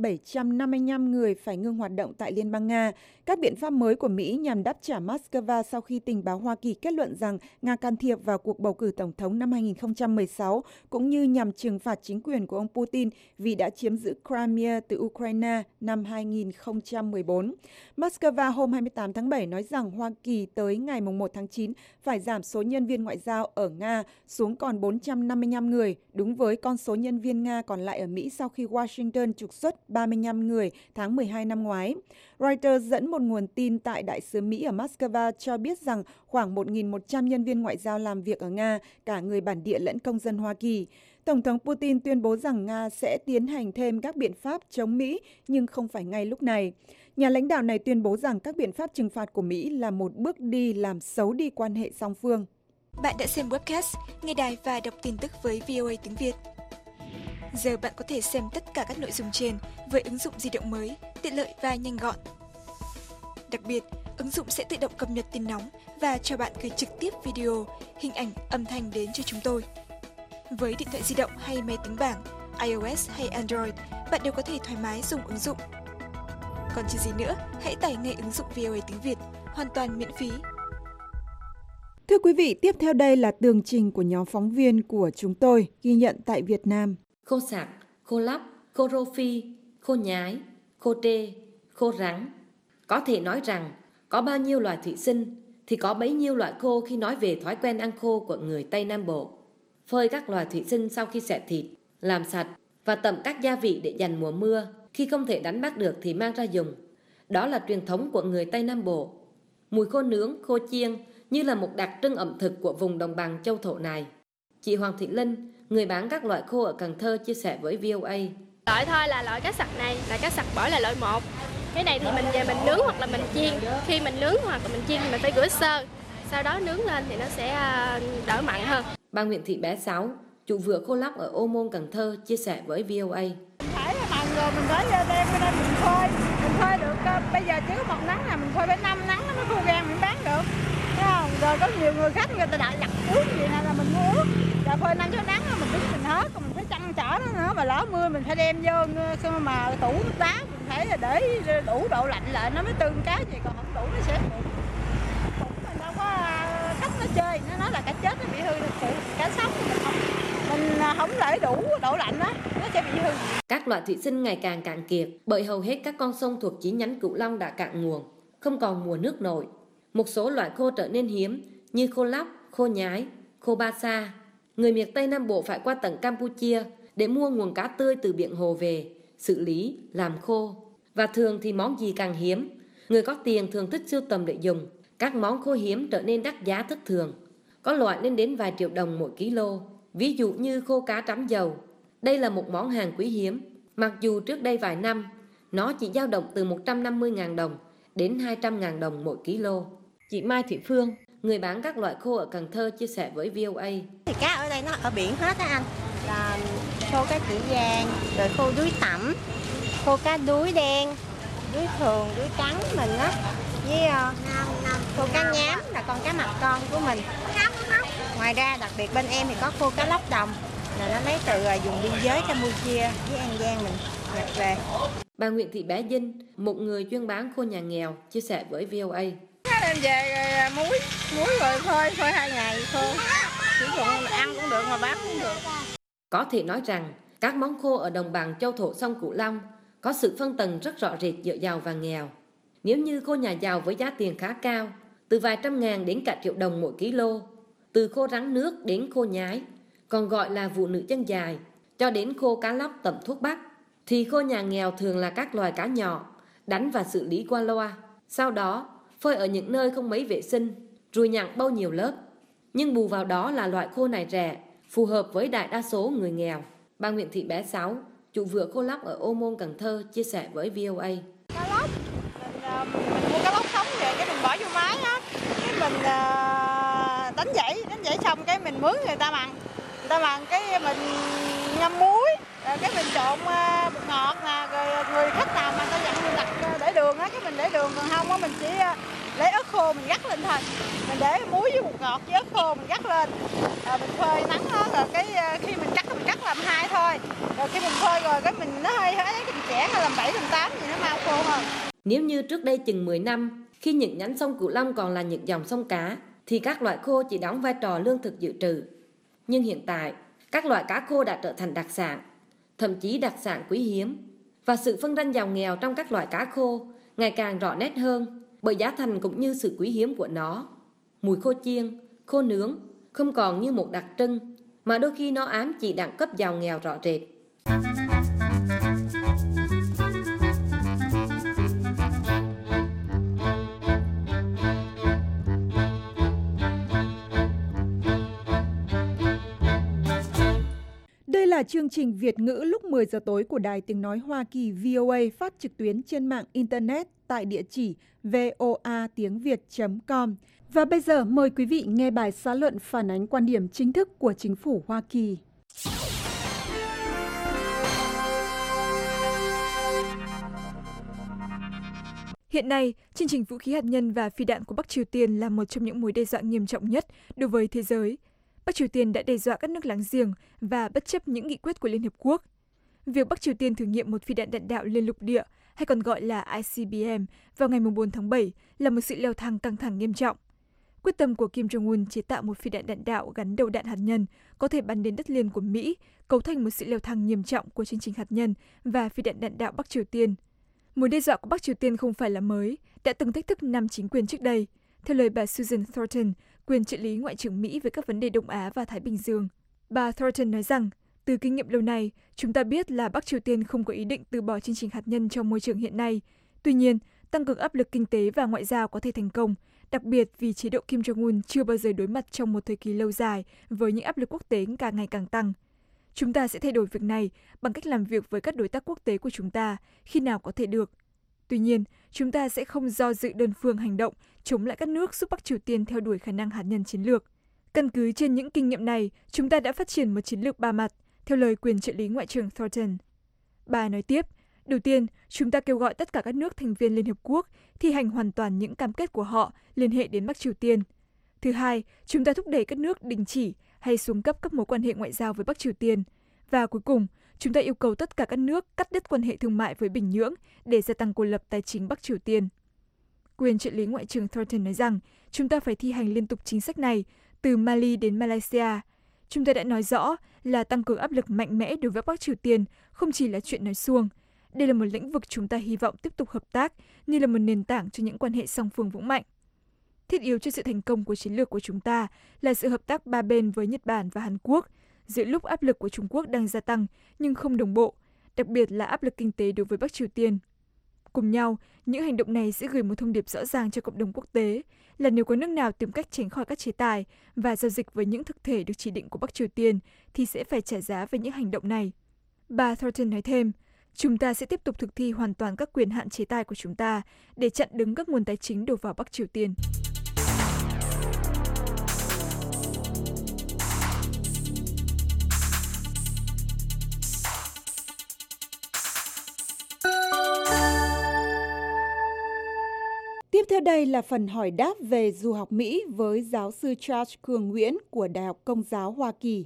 755 người phải ngưng hoạt động tại Liên bang Nga. Các biện pháp mới của Mỹ nhằm đáp trả Moscow sau khi tình báo Hoa Kỳ kết luận rằng Nga can thiệp vào cuộc bầu cử tổng thống năm 2016, cũng như nhằm trừng phạt chính quyền của ông Putin vì đã chiếm giữ Crimea từ Ukraine năm 2014. Moscow hôm 28 tháng 7 nói rằng Hoa Kỳ tới ngày 1 tháng 9 phải giảm số nhân viên ngoại giao ở Nga xuống còn 455 người, đúng với con số nhân viên Nga còn lại ở Mỹ sau khi Washington trục xuất 35 người tháng 12 năm ngoái. Reuters dẫn một nguồn tin tại Đại sứ Mỹ ở Moscow cho biết rằng khoảng 1.100 nhân viên ngoại giao làm việc ở Nga, cả người bản địa lẫn công dân Hoa Kỳ. Tổng thống Putin tuyên bố rằng Nga sẽ tiến hành thêm các biện pháp chống Mỹ, nhưng không phải ngay lúc này. Nhà lãnh đạo này tuyên bố rằng các biện pháp trừng phạt của Mỹ là một bước đi làm xấu đi quan hệ song phương. Bạn đã xem webcast, nghe đài và đọc tin tức với VOA tiếng Việt. Giờ bạn có thể xem tất cả các nội dung trên với ứng dụng di động mới, tiện lợi và nhanh gọn. Đặc biệt, ứng dụng sẽ tự động cập nhật tin nóng và cho bạn gửi trực tiếp video, hình ảnh, âm thanh đến cho chúng tôi. Với điện thoại di động hay máy tính bảng, iOS hay Android, bạn đều có thể thoải mái dùng ứng dụng. Còn chờ gì nữa, hãy tải ngay ứng dụng VOA tiếng Việt, hoàn toàn miễn phí. Thưa quý vị, tiếp theo đây là tường trình của nhóm phóng viên của chúng tôi ghi nhận tại Việt Nam. Khô sạc, khô lắp, khô rô phi, khô nhái, khô trê, khô rắn. Có thể nói rằng có bao nhiêu loài thủy sinh thì có bấy nhiêu loại khô khi nói về thói quen ăn khô của người Tây Nam Bộ. Phơi các loài thủy sinh sau khi xẻ thịt, làm sạch và tẩm các gia vị để dành mùa mưa. Khi không thể đánh bắt được thì mang ra dùng. Đó là truyền thống của người Tây Nam Bộ. Mùi khô nướng, khô chiên như là một đặc trưng ẩm thực của vùng đồng bằng châu thổ này. Chị Hoàng Thị Linh, người bán các loại khô ở Cần Thơ chia sẻ với VOA. Loại thôi là loại cá sặc này, là cá sặc bổi là loại 1. Cái này thì mình về mình nướng hoặc là mình chiên. Khi mình nướng hoặc là mình chiên thì mình phải rửa sơ. Sau đó nướng lên thì nó sẽ đỡ mặn hơn. Bà Nguyễn Thị Bé Sáu, chủ vựa khô lóc ở Ô Môn, Cần Thơ chia sẻ với VOA. Phải mặn rồi mình phải đem cái đây mình phơi được. Bây giờ chỉ có một nắng là mình phơi phải 5 nắng nó khô gan mình bán được. Thấy không? Rồi có nhiều người khách người ta đã đặt uống gì này là mình mua uống. Là phơi nắng cho nắng mình đứng mình hết, còn mình phải chăn chở nó nữa, mà lỡ mưa mình phải đem vô mà tủ nước đá, mình phải để đủ độ lạnh lại nó mới tương cá gì, còn không đủ nó sẽ mụn. Cũng mình đâu có cách nó chơi, nó nói là cá chết nó bị hư, thực sự cá sống mình không để đủ độ lạnh đó, nó sẽ bị hư. Các loại thủy sinh ngày càng cạn kiệt bởi hầu hết các con sông thuộc chi nhánh Cửu Long đã cạn nguồn, không còn mùa nước nổi. Một số loại khô trở nên hiếm như khô lóc, khô nhái, khô ba sa. Người miền Tây Nam Bộ phải qua tận Campuchia để mua nguồn cá tươi từ biển hồ về, xử lý, làm khô. Và thường thì món gì càng hiếm, người có tiền thường thích sưu tầm để dùng. Các món khô hiếm trở nên đắt giá thất thường, có loại lên đến vài triệu đồng mỗi kg. Ví dụ như khô cá trắm dầu. Đây là một món hàng quý hiếm, mặc dù trước đây vài năm nó chỉ dao động từ 150.000 đồng đến 200.000 đồng mỗi kg. Chị Mai Thị Phương, người bán các loại khô ở Cần Thơ chia sẻ với VOA. Thì cá ở đây nó ở biển hết á anh, là khô cá chỉ vàng, rồi khô đuối tẩm, khô cá đuối đen, đuối thường, đuối trắng mình á, với khô cá nhám là con cá mập con của mình. Ngoài ra đặc biệt bên em thì có khô cá lóc đồng, là nó lấy từ vùng biên giới Campuchia với An Giang mình nhập về. Bà Nguyễn Thị Bé Dinh, một người chuyên bán khô nhà nghèo, chia sẻ với VOA. Đem về rồi muối rồi phơi 2 ngày khô. Sử dụng ăn cũng được mà bán cũng được. Có thể nói rằng các món khô ở đồng bằng châu thổ sông Cửu Long có sự phân tầng rất rõ rệt giữa giàu và nghèo. Nếu như khô nhà giàu với giá tiền khá cao, từ vài trăm ngàn đến cả triệu đồng mỗi kg, từ khô rắn nước đến khô nhái, còn gọi là vụ nữ chân dài, cho đến khô cá lóc tẩm thuốc bắc, thì khô nhà nghèo thường là các loài cá nhỏ, đánh và xử lý qua loa, sau đó phơi ở những nơi không mấy vệ sinh, rồi nhặng bâu nhiều lớp. Nhưng bù vào đó là loại khô này rẻ, phù hợp với đại đa số người nghèo. Bà Nguyễn Thị Bé Sáu, chủ vựa khô lóc ở Ô Môn, Cần Thơ, chia sẻ với VOA. Cá lóc, mình mua cá lóc sống về cái mình bỏ vô máy á, cái mình đánh dãy xong cái mình mướn người ta mặn cái mình ngâm muối, rồi cái mình trộn bột ngọt nè, rồi người khách nào mà ta dặn mình đặt để đường á, cái mình để đường, còn không á mình chỉ lấy ớt khô mình gắt lên thôi, mình để muối với bột ngọt với ớt khô mình gắt lên, rồi mình phơi nắng đó, rồi cái khi mình cắt làm 2 thôi, rồi khi mình phơi rồi cái mình nó hơi trẻ làm 7 làm 8 gì nó mau khô hơn. Nếu như trước đây chừng 10 năm, khi những nhánh sông Cửu Long còn là những dòng sông cá, thì các loại khô chỉ đóng vai trò lương thực dự trữ. Nhưng hiện tại, các loại cá khô đã trở thành đặc sản, thậm chí đặc sản quý hiếm. Và sự phân ranh giàu nghèo trong các loại cá khô ngày càng rõ nét hơn bởi giá thành cũng như sự quý hiếm của nó. Mùi khô chiên, khô nướng không còn như một đặc trưng, mà đôi khi nó ám chỉ đẳng cấp giàu nghèo rõ rệt. Đây là chương trình Việt ngữ lúc 10 giờ tối của Đài Tiếng Nói Hoa Kỳ VOA phát trực tuyến trên mạng Internet tại địa chỉ voatiengviet.com. Và bây giờ mời quý vị nghe bài xã luận phản ánh quan điểm chính thức của chính phủ Hoa Kỳ. Hiện nay, chương trình vũ khí hạt nhân và phi đạn của Bắc Triều Tiên là một trong những mối đe dọa nghiêm trọng nhất đối với thế giới. Bắc Triều Tiên đã đe dọa các nước láng giềng và bất chấp những nghị quyết của Liên Hợp Quốc. Việc Bắc Triều Tiên thử nghiệm một phi đạn đạn đạo liên lục địa, hay còn gọi là ICBM, vào ngày 4 tháng 7 là một sự leo thang căng thẳng nghiêm trọng. Quyết tâm của Kim Jong-un chế tạo một phi đạn đạn đạo gắn đầu đạn hạt nhân có thể bắn đến đất liền của Mỹ, cấu thành một sự leo thang nghiêm trọng của chương trình hạt nhân và phi đạn đạn đạo Bắc Triều Tiên. Mối đe dọa của Bắc Triều Tiên không phải là mới, đã từng thách thức 5 chính quyền trước đây, theo lời bà Susan Thornton, quyền trợ lý Ngoại trưởng Mỹ về các vấn đề Đông Á và Thái Bình Dương. Bà Thornton nói rằng, từ kinh nghiệm lâu nay, chúng ta biết là Bắc Triều Tiên không có ý định từ bỏ chương trình hạt nhân trong môi trường hiện nay. Tuy nhiên, tăng cường áp lực kinh tế và ngoại giao có thể thành công, đặc biệt vì chế độ Kim Jong-un chưa bao giờ đối mặt trong một thời kỳ lâu dài với những áp lực quốc tế càng ngày càng tăng. Chúng ta sẽ thay đổi việc này bằng cách làm việc với các đối tác quốc tế của chúng ta khi nào có thể được. Tuy nhiên, chúng ta sẽ không do dự đơn phương hành động chống lại các nước giúp Bắc Triều Tiên theo đuổi khả năng hạt nhân chiến lược. Căn cứ trên những kinh nghiệm này, chúng ta đã phát triển một chiến lược ba mặt, theo lời quyền trợ lý Ngoại trưởng Thornton. Bà nói tiếp, đầu tiên, chúng ta kêu gọi tất cả các nước thành viên Liên Hợp Quốc thi hành hoàn toàn những cam kết của họ liên hệ đến Bắc Triều Tiên. Thứ hai, chúng ta thúc đẩy các nước đình chỉ hay xuống cấp các mối quan hệ ngoại giao với Bắc Triều Tiên. Và cuối cùng, chúng ta yêu cầu tất cả các nước cắt đứt quan hệ thương mại với Bình Nhưỡng để gia tăng cô lập tài chính Bắc Triều Tiên. Quyền trợ lý Ngoại trưởng Thornton nói rằng chúng ta phải thi hành liên tục chính sách này từ Mali đến Malaysia. Chúng ta đã nói rõ là tăng cường áp lực mạnh mẽ đối với Bắc Triều Tiên không chỉ là chuyện nói suông. Đây là một lĩnh vực chúng ta hy vọng tiếp tục hợp tác như là một nền tảng cho những quan hệ song phương vững mạnh. Thiết yếu cho sự thành công của chiến lược của chúng ta là sự hợp tác ba bên với Nhật Bản và Hàn Quốc, giữa lúc áp lực của Trung Quốc đang gia tăng nhưng không đồng bộ, đặc biệt là áp lực kinh tế đối với Bắc Triều Tiên. Cùng nhau, những hành động này sẽ gửi một thông điệp rõ ràng cho cộng đồng quốc tế là nếu có nước nào tìm cách tránh khỏi các chế tài và giao dịch với những thực thể được chỉ định của Bắc Triều Tiên thì sẽ phải trả giá về những hành động này. Bà Thornton nói thêm, chúng ta sẽ tiếp tục thực thi hoàn toàn các quyền hạn chế tài của chúng ta để chặn đứng các nguồn tài chính đổ vào Bắc Triều Tiên. Tiếp theo đây là phần hỏi đáp về du học Mỹ với giáo sư Charles Cường Nguyễn của Đại học Công giáo Hoa Kỳ.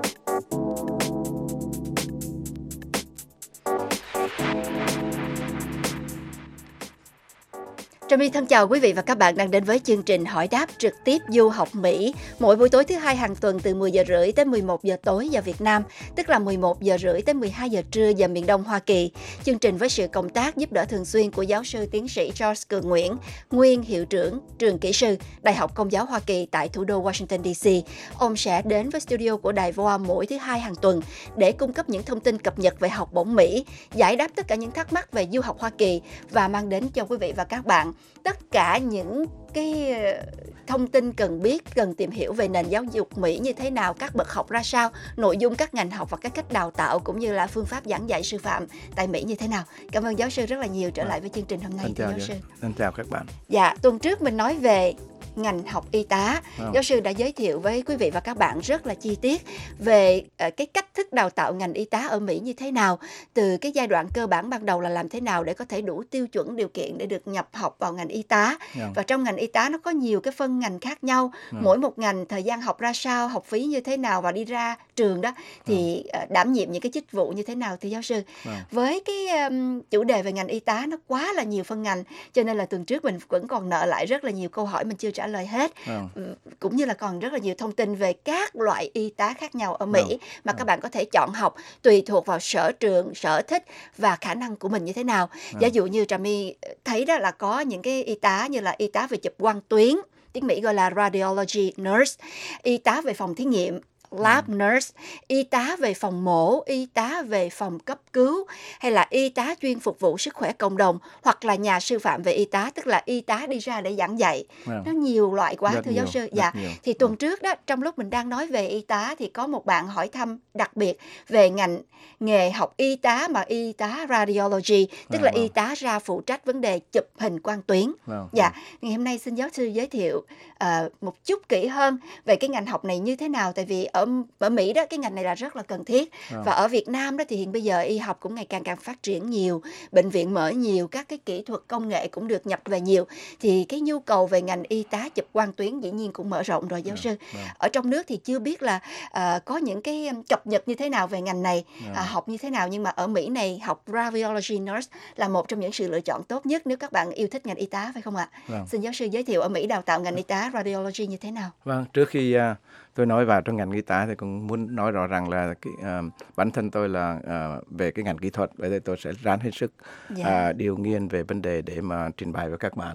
Trà My thân chào quý vị và các bạn đang đến với chương trình hỏi đáp trực tiếp du học Mỹ mỗi buổi tối thứ hai hàng tuần từ 10 giờ rưỡi tới 11 giờ tối giờ Việt Nam, tức là 11 giờ rưỡi tới 12 giờ trưa giờ miền Đông Hoa Kỳ. Chương trình với sự cộng tác giúp đỡ thường xuyên của giáo sư tiến sĩ Charles Cường Nguyễn, nguyên hiệu trưởng trường kỹ sư Đại học Công giáo Hoa Kỳ tại thủ đô Washington DC. Ông sẽ đến với studio của Đài VOA mỗi thứ hai hàng tuần để cung cấp những thông tin cập nhật về học bổng Mỹ, giải đáp tất cả những thắc mắc về du học Hoa Kỳ và mang đến cho quý vị và các bạn tất cả những cái thông tin cần biết, cần tìm hiểu về nền giáo dục Mỹ như thế nào, các bậc học ra sao, nội dung các ngành học và các cách đào tạo cũng như là phương pháp giảng dạy sư phạm tại Mỹ như thế nào. Cảm ơn giáo sư rất là nhiều trở lại với chương trình hôm nay. Giáo sư. Xin chào các bạn. Dạ, tuần trước mình nói về ngành học y tá. Giáo sư đã giới thiệu với quý vị và các bạn rất là chi tiết về cái cách thức đào tạo ngành y tá ở Mỹ như thế nào, từ cái giai đoạn cơ bản ban đầu là làm thế nào để có thể đủ tiêu chuẩn điều kiện để được nhập học vào ngành y tá. Và trong ngành y tá nó có nhiều cái phân ngành khác nhau, mỗi một ngành thời gian học ra sao, học phí như thế nào và đi ra trường đó thì đảm nhiệm những cái chức vụ như thế nào thì giáo sư. Với cái chủ đề về ngành y tá nó quá là nhiều phân ngành, cho nên là tuần trước mình vẫn còn nợ lại rất là nhiều câu hỏi mình chưa trả lời hết, cũng như là còn rất là nhiều thông tin về các loại y tá khác nhau ở Mỹ mà các bạn có thể chọn học tùy thuộc vào sở trường, sở thích và khả năng của mình như thế nào. Giả dụ như Trà My thấy đó là có những cái y tá như là y tá về chụp quang tuyến, tiếng Mỹ gọi là radiology nurse, y tá về phòng thí nghiệm lab nurse, y tá về phòng mổ, y tá về phòng cấp cứu, hay là y tá chuyên phục vụ sức khỏe cộng đồng, hoặc là nhà sư phạm về y tá, tức là y tá đi ra để giảng dạy. Nó nhiều loại quá thưa giáo sư. Dạ. Thì tuần trước đó, trong lúc mình đang nói về y tá thì có một bạn hỏi thăm đặc biệt về ngành nghề học y tá mà y tá radiology, tức là y tá ra phụ trách vấn đề chụp hình quang tuyến. Dạ. Ngày hôm nay xin giáo sư giới thiệu một chút kỹ hơn về cái ngành học này như thế nào, tại vì ở Mỹ đó cái ngành này là rất là cần thiết, và ở Việt Nam đó thì hiện bây giờ y học cũng ngày càng phát triển nhiều, bệnh viện mở nhiều, các cái kỹ thuật công nghệ cũng được nhập về nhiều, thì cái nhu cầu về ngành y tá chụp quang tuyến dĩ nhiên cũng mở rộng rồi giáo sư. Ở trong nước thì chưa biết là có những cái cập nhật như thế nào về ngành này, học như thế nào, nhưng mà ở Mỹ này học radiology nurse là một trong những sự lựa chọn tốt nhất nếu các bạn yêu thích ngành y tá, phải không ạ? Xin giáo sư giới thiệu ở Mỹ đào tạo ngành y tá radiology như thế nào? Vâng, trước khi tôi nói vào trong ngành y tá thì cũng muốn nói rõ ràng là bản thân tôi là về cái ngành kỹ thuật, vậy thì tôi sẽ ráng hết sức điều nghiên về vấn đề để mà trình bày với các bạn.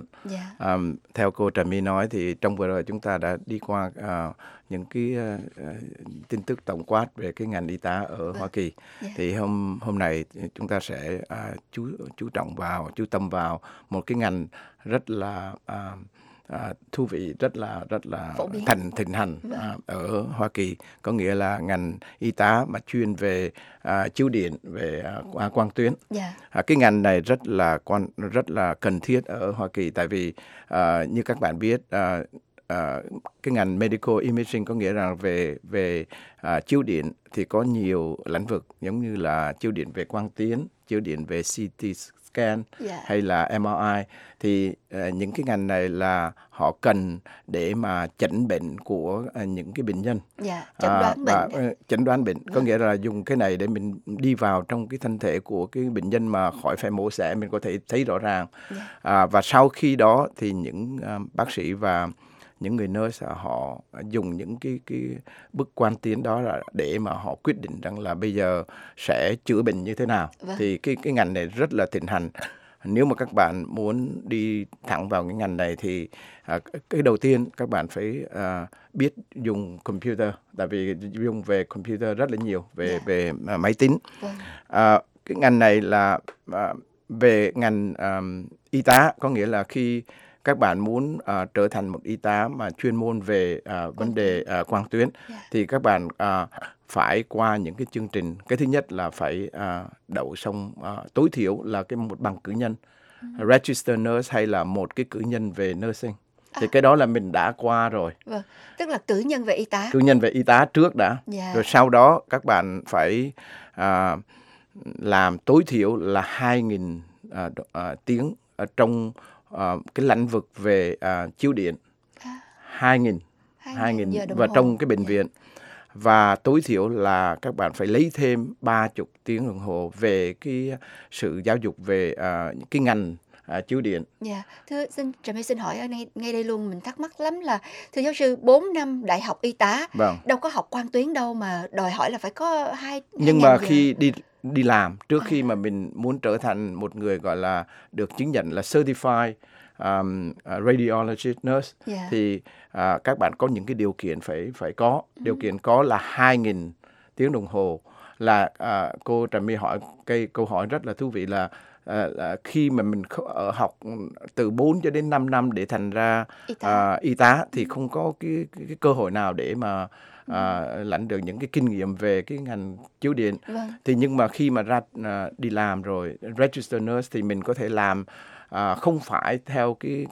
Theo cô Trà My nói thì trong vừa rồi chúng ta đã đi qua những cái tin tức tổng quát về cái ngành y tá ở Hoa Kỳ. Thì hôm nay chúng ta sẽ chú tâm vào một cái ngành rất là thú vị, rất là thịnh hành ở Hoa Kỳ, có nghĩa là ngành y tá mà chuyên về chiếu điện, về quang tuyến. Cái ngành này rất là cần thiết ở Hoa Kỳ, tại vì như các bạn biết cái ngành medical imaging có nghĩa rằng về chiếu điện thì có nhiều lĩnh vực, giống như là chiếu điện về quang tuyến, chiếu điện về CT scan hay là MRI. Thì những cái ngành này là họ cần để mà chẩn bệnh của những cái bệnh nhân. Chẩn đoán bệnh có nghĩa là dùng cái này để mình đi vào trong cái thân thể của cái bệnh nhân mà khỏi phải mổ xẻ, mình có thể thấy rõ ràng. Và sau khi đó thì những bác sĩ và những người nurse họ dùng những cái bức quan tiến đó là để mà họ quyết định rằng là bây giờ sẽ chữa bệnh như thế nào. Thì cái ngành này rất là thịnh hành. Nếu mà các bạn muốn đi thẳng vào cái ngành này thì cái đầu tiên các bạn phải biết dùng computer, tại vì dùng về computer rất là nhiều, về máy tính. Cái ngành này là về ngành y tá, có nghĩa là khi các bạn muốn trở thành một y tá mà chuyên môn về vấn đề quang tuyến thì các bạn phải qua những cái chương trình. Cái thứ nhất là phải đậu xong tối thiểu là một bằng cử nhân, registered nurse hay là một cái cử nhân về nursing. Thì cái đó là mình đã qua rồi. Tức là cử nhân về y tá. Cử nhân về y tá trước đã. Rồi sau đó các bạn phải làm tối thiểu là 2.000 tiếng ở trong cái lĩnh vực về chiếu điện. 2.000 và trong cái bệnh viện. Và tối thiểu là các bạn phải lấy thêm 30 tiếng đồng hồ về cái sự giáo dục về cái ngành chiếu điện. Thưa Trà My xin hỏi ở ngay đây luôn, mình thắc mắc lắm là thưa giáo sư, 4 năm đại học y tá đâu có học quang tuyến đâu mà đòi hỏi là phải có nhưng mà khi đi làm, trước khi mà mình muốn trở thành một người gọi là được chứng nhận là certified radiologist nurse thì các bạn có những cái điều kiện phải có. Điều kiện có là 2.000 tiếng đồng hồ. Là cô Trà My hỏi cái câu hỏi rất là thú vị là khi mà mình học từ 4 cho đến 5 năm để thành ra y tá thì không có cái cơ hội nào để mà lãnh được những cái kinh nghiệm về cái ngành chiếu điện. Thì nhưng mà khi mà đi làm rồi registered nurse thì mình có thể làm không phải theo cái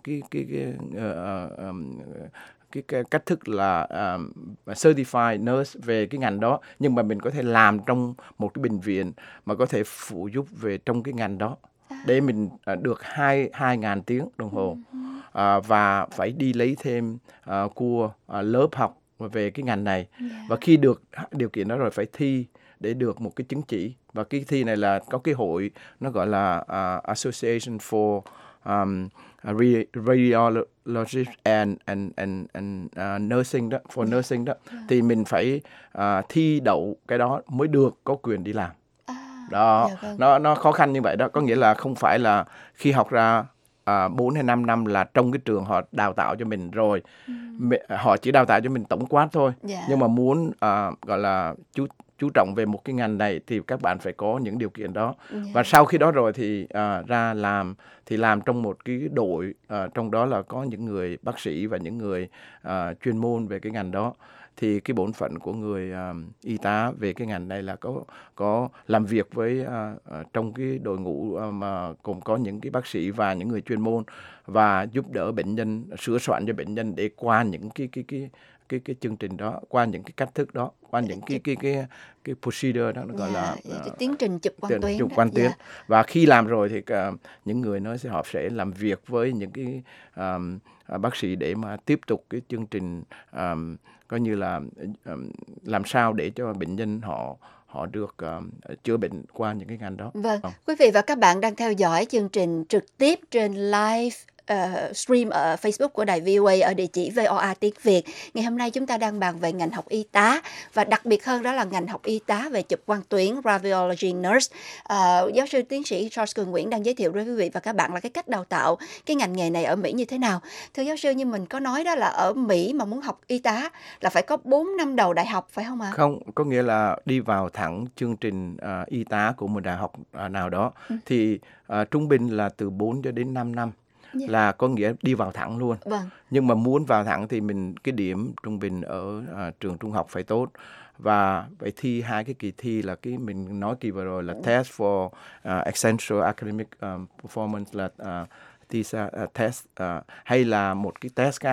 cách thức là certified nurse về cái ngành đó, nhưng mà mình có thể làm trong một cái bệnh viện mà có thể phụ giúp về trong cái ngành đó để mình được 2.000 tiếng đồng hồ và phải đi lấy thêm của lớp học về cái ngành này. Và khi được điều kiện đó rồi phải thi để được một cái chứng chỉ, và cái thi này là có cái hội nó gọi là Association for Radiologist and Nursing đó, for nursing đó. Thì mình phải thi đậu cái đó mới được có quyền đi làm. Đó, nó khó khăn như vậy đó. Có nghĩa là không phải là khi học ra 4 hay 5 năm là trong cái trường họ đào tạo cho mình rồi. Họ chỉ đào tạo cho mình tổng quát thôi. Nhưng mà muốn gọi là chú trọng về một cái ngành này thì các bạn phải có những điều kiện đó. Và sau khi đó rồi thì ra làm, thì làm trong một cái đội, trong đó là có những người bác sĩ và những người chuyên môn về cái ngành đó. Thì cái bổn phận của người y tá về cái ngành này là có làm việc với trong cái đội ngũ mà cũng có những cái bác sĩ và những người chuyên môn, và giúp đỡ bệnh nhân, sửa soạn cho bệnh nhân để qua những cái chương trình đó, qua những cái cách thức đó, qua những cái procedure đó, nó gọi là tiến trình chụp quang tuyến. Và khi làm rồi thì những người họ sẽ làm việc với những cái bác sĩ để mà tiếp tục cái chương trình coi như là làm sao để cho bệnh nhân họ được chữa bệnh qua những cái ngành đó. Quý vị và các bạn đang theo dõi chương trình trực tiếp trên live stream ở Facebook của đài VOA ở địa chỉ VOA tiếng Việt. Ngày hôm nay chúng ta đang bàn về ngành học y tá, và đặc biệt hơn đó là ngành học y tá về chụp quang tuyến, radiology nurse. Giáo sư tiến sĩ Charles Cường Nguyễn đang giới thiệu với quý vị và các bạn là cái cách đào tạo cái ngành nghề này ở Mỹ như thế nào. Thưa giáo sư, như mình có nói đó là ở Mỹ mà muốn học y tá là phải có 4 năm đầu đại học, phải không ạ? Không, có nghĩa là đi vào thẳng chương trình y tá của một đại học nào đó thì trung bình là từ 4 cho đến 5 năm. Là có nghĩa đi vào thẳng luôn. Nhưng mà muốn vào thẳng thì cái điểm trung bình ở trường trung học phải tốt, và phải thi 2 cái kỳ thi là cái mình nói kỳ vừa rồi là Test for Essential Academic Performance, là TISA test, hay là một cái test khác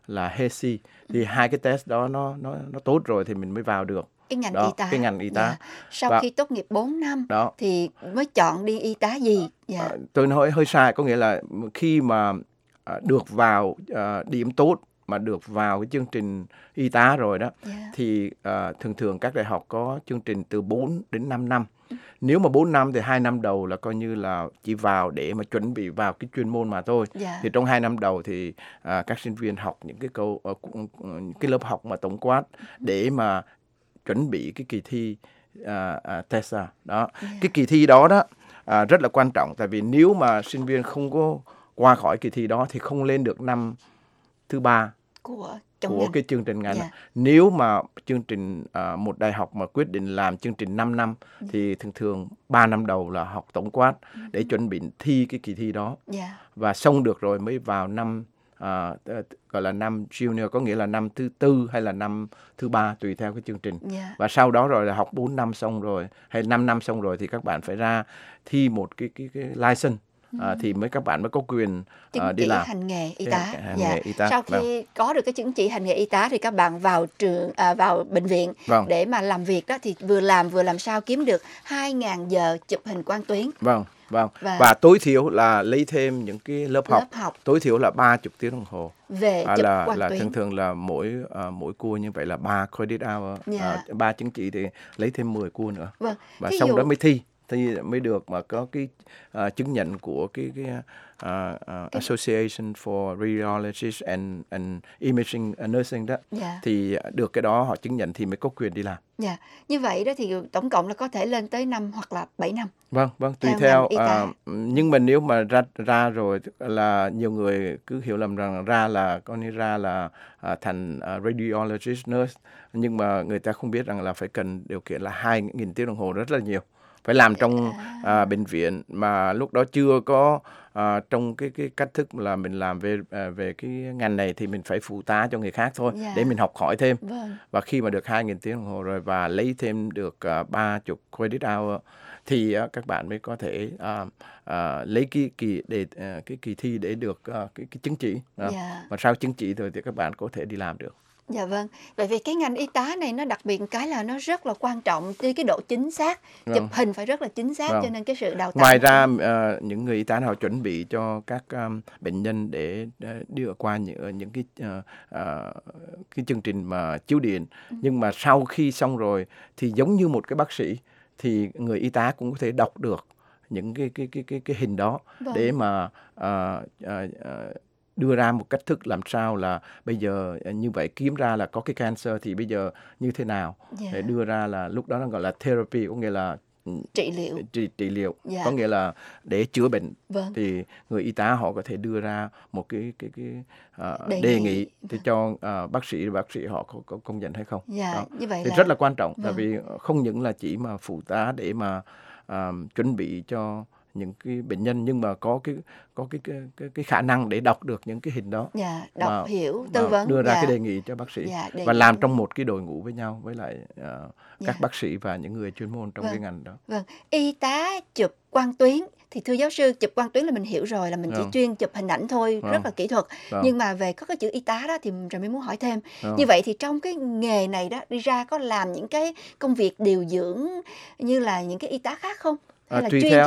là HESI. Thì hai cái test đó nó tốt rồi thì mình mới vào được. Cái ngành Đó, y tá. cái ngành y tá. Sau Và- khi tốt nghiệp 4 năm Đó. thì mới chọn đi y tá gì? Tôi nói hơi sai, có nghĩa là khi mà được vào điểm tốt mà được vào cái chương trình y tá rồi đó, thì thường các đại học có chương trình từ 4 đến 5 năm. Nếu mà 4 năm thì 2 năm đầu là coi như là chỉ vào để mà chuẩn bị vào cái chuyên môn mà thôi. Thì trong 2 năm đầu thì các sinh viên học những cái lớp học mà tổng quát để mà chuẩn bị cái kỳ thi TESA đó. Cái kỳ thi đó rất là quan trọng, tại vì nếu mà sinh viên không có qua khỏi kỳ thi đó thì không lên được năm thứ 3 của cái chương trình ngành. Nếu mà chương trình một đại học mà quyết định làm chương trình 5 năm thì thường 3 năm đầu là học tổng quát để chuẩn bị thi cái kỳ thi đó. Và xong được rồi mới vào năm gọi là năm junior, có nghĩa là năm thứ 4 hay là năm thứ 3 tùy theo cái chương trình. Và sau đó rồi là học 4 năm xong rồi hay 5 năm xong rồi thì các bạn phải ra thi một cái license. Thì các bạn mới có quyền đi làm hành nghề y tá. Hành nghề y tá. Sau khi có được cái chứng chỉ hành nghề y tá thì các bạn vào vào bệnh viện để mà làm việc đó, thì vừa làm sao kiếm được 2.000 giờ chụp hình quang tuyến. Và tối thiểu là lấy thêm những cái lớp học tối thiểu là 30 tiếng đồng hồ về chụp quang tuyến. thường là mỗi cua như vậy là 3 credit hour, 3 chứng chỉ thì lấy thêm 10 cua nữa. Và xong đó mới thi mới được mà có cái chứng nhận của cái Association for Radiologists and Imaging Nursing đó. Thì được cái đó họ chứng nhận thì mới có quyền đi làm. Như vậy đó thì tổng cộng là có thể lên tới 5 hoặc là 7 năm. Vâng, tùy theo. Nhưng mà nếu mà ra rồi là nhiều người cứ hiểu lầm rằng ra là thành radiologist nurse, nhưng mà người ta không biết rằng là phải cần điều kiện là 2.000 tiếng đồng hồ, rất là nhiều. Phải làm trong bệnh viện mà lúc đó chưa có trong cái cách thức là mình làm về cái ngành này thì mình phải phụ tá cho người khác thôi để mình học hỏi thêm. Và khi mà được 2.000 tiếng đồng hồ rồi và lấy thêm được 30 credit hour thì các bạn mới có thể lấy cái kỳ thi để được cái chứng chỉ. Và sau chứng chỉ rồi thì các bạn có thể đi làm được. Dạ vâng, bởi vì cái ngành y tá này nó đặc biệt cái là nó rất là quan trọng cái độ chính xác, chụp hình phải rất là chính xác, cho nên cái sự đào tạo. Ngoài ra những người y tá nào chuẩn bị cho các bệnh nhân để đưa qua những cái chương trình mà chiếu điện, nhưng mà sau khi xong rồi thì giống như một cái bác sĩ thì người y tá cũng có thể đọc được những cái hình đó để mà đưa ra một cách thức làm sao là bây giờ như vậy kiếm ra là có cái cancer thì bây giờ như thế nào để đưa ra là lúc đó nó gọi là therapy, có nghĩa là trị liệu có nghĩa là để chữa bệnh. Thì người y tá họ có thể đưa ra một cái đề nghị để cho bác sĩ họ có công nhận hay không. Như vậy thì là rất là quan trọng, tại vì không những là chỉ mà phụ tá để mà chuẩn bị cho những cái bệnh nhân, nhưng mà có cái khả năng để đọc được những cái hình đó, đọc hiểu, tư vấn, đưa ra cái đề nghị cho bác sĩ và làm trong một cái đội ngũ với nhau với lại các bác sĩ và những người chuyên môn trong cái ngành đó. Y tá chụp quang tuyến thì thưa giáo sư, chụp quang tuyến là mình hiểu rồi, là mình chỉ chuyên chụp hình ảnh thôi, rất là kỹ thuật. Nhưng mà về có cái chữ y tá đó thì rồi mình muốn hỏi thêm. Như vậy thì trong cái nghề này đó đi ra có làm những cái công việc điều dưỡng như là những cái y tá khác không? Tùy theo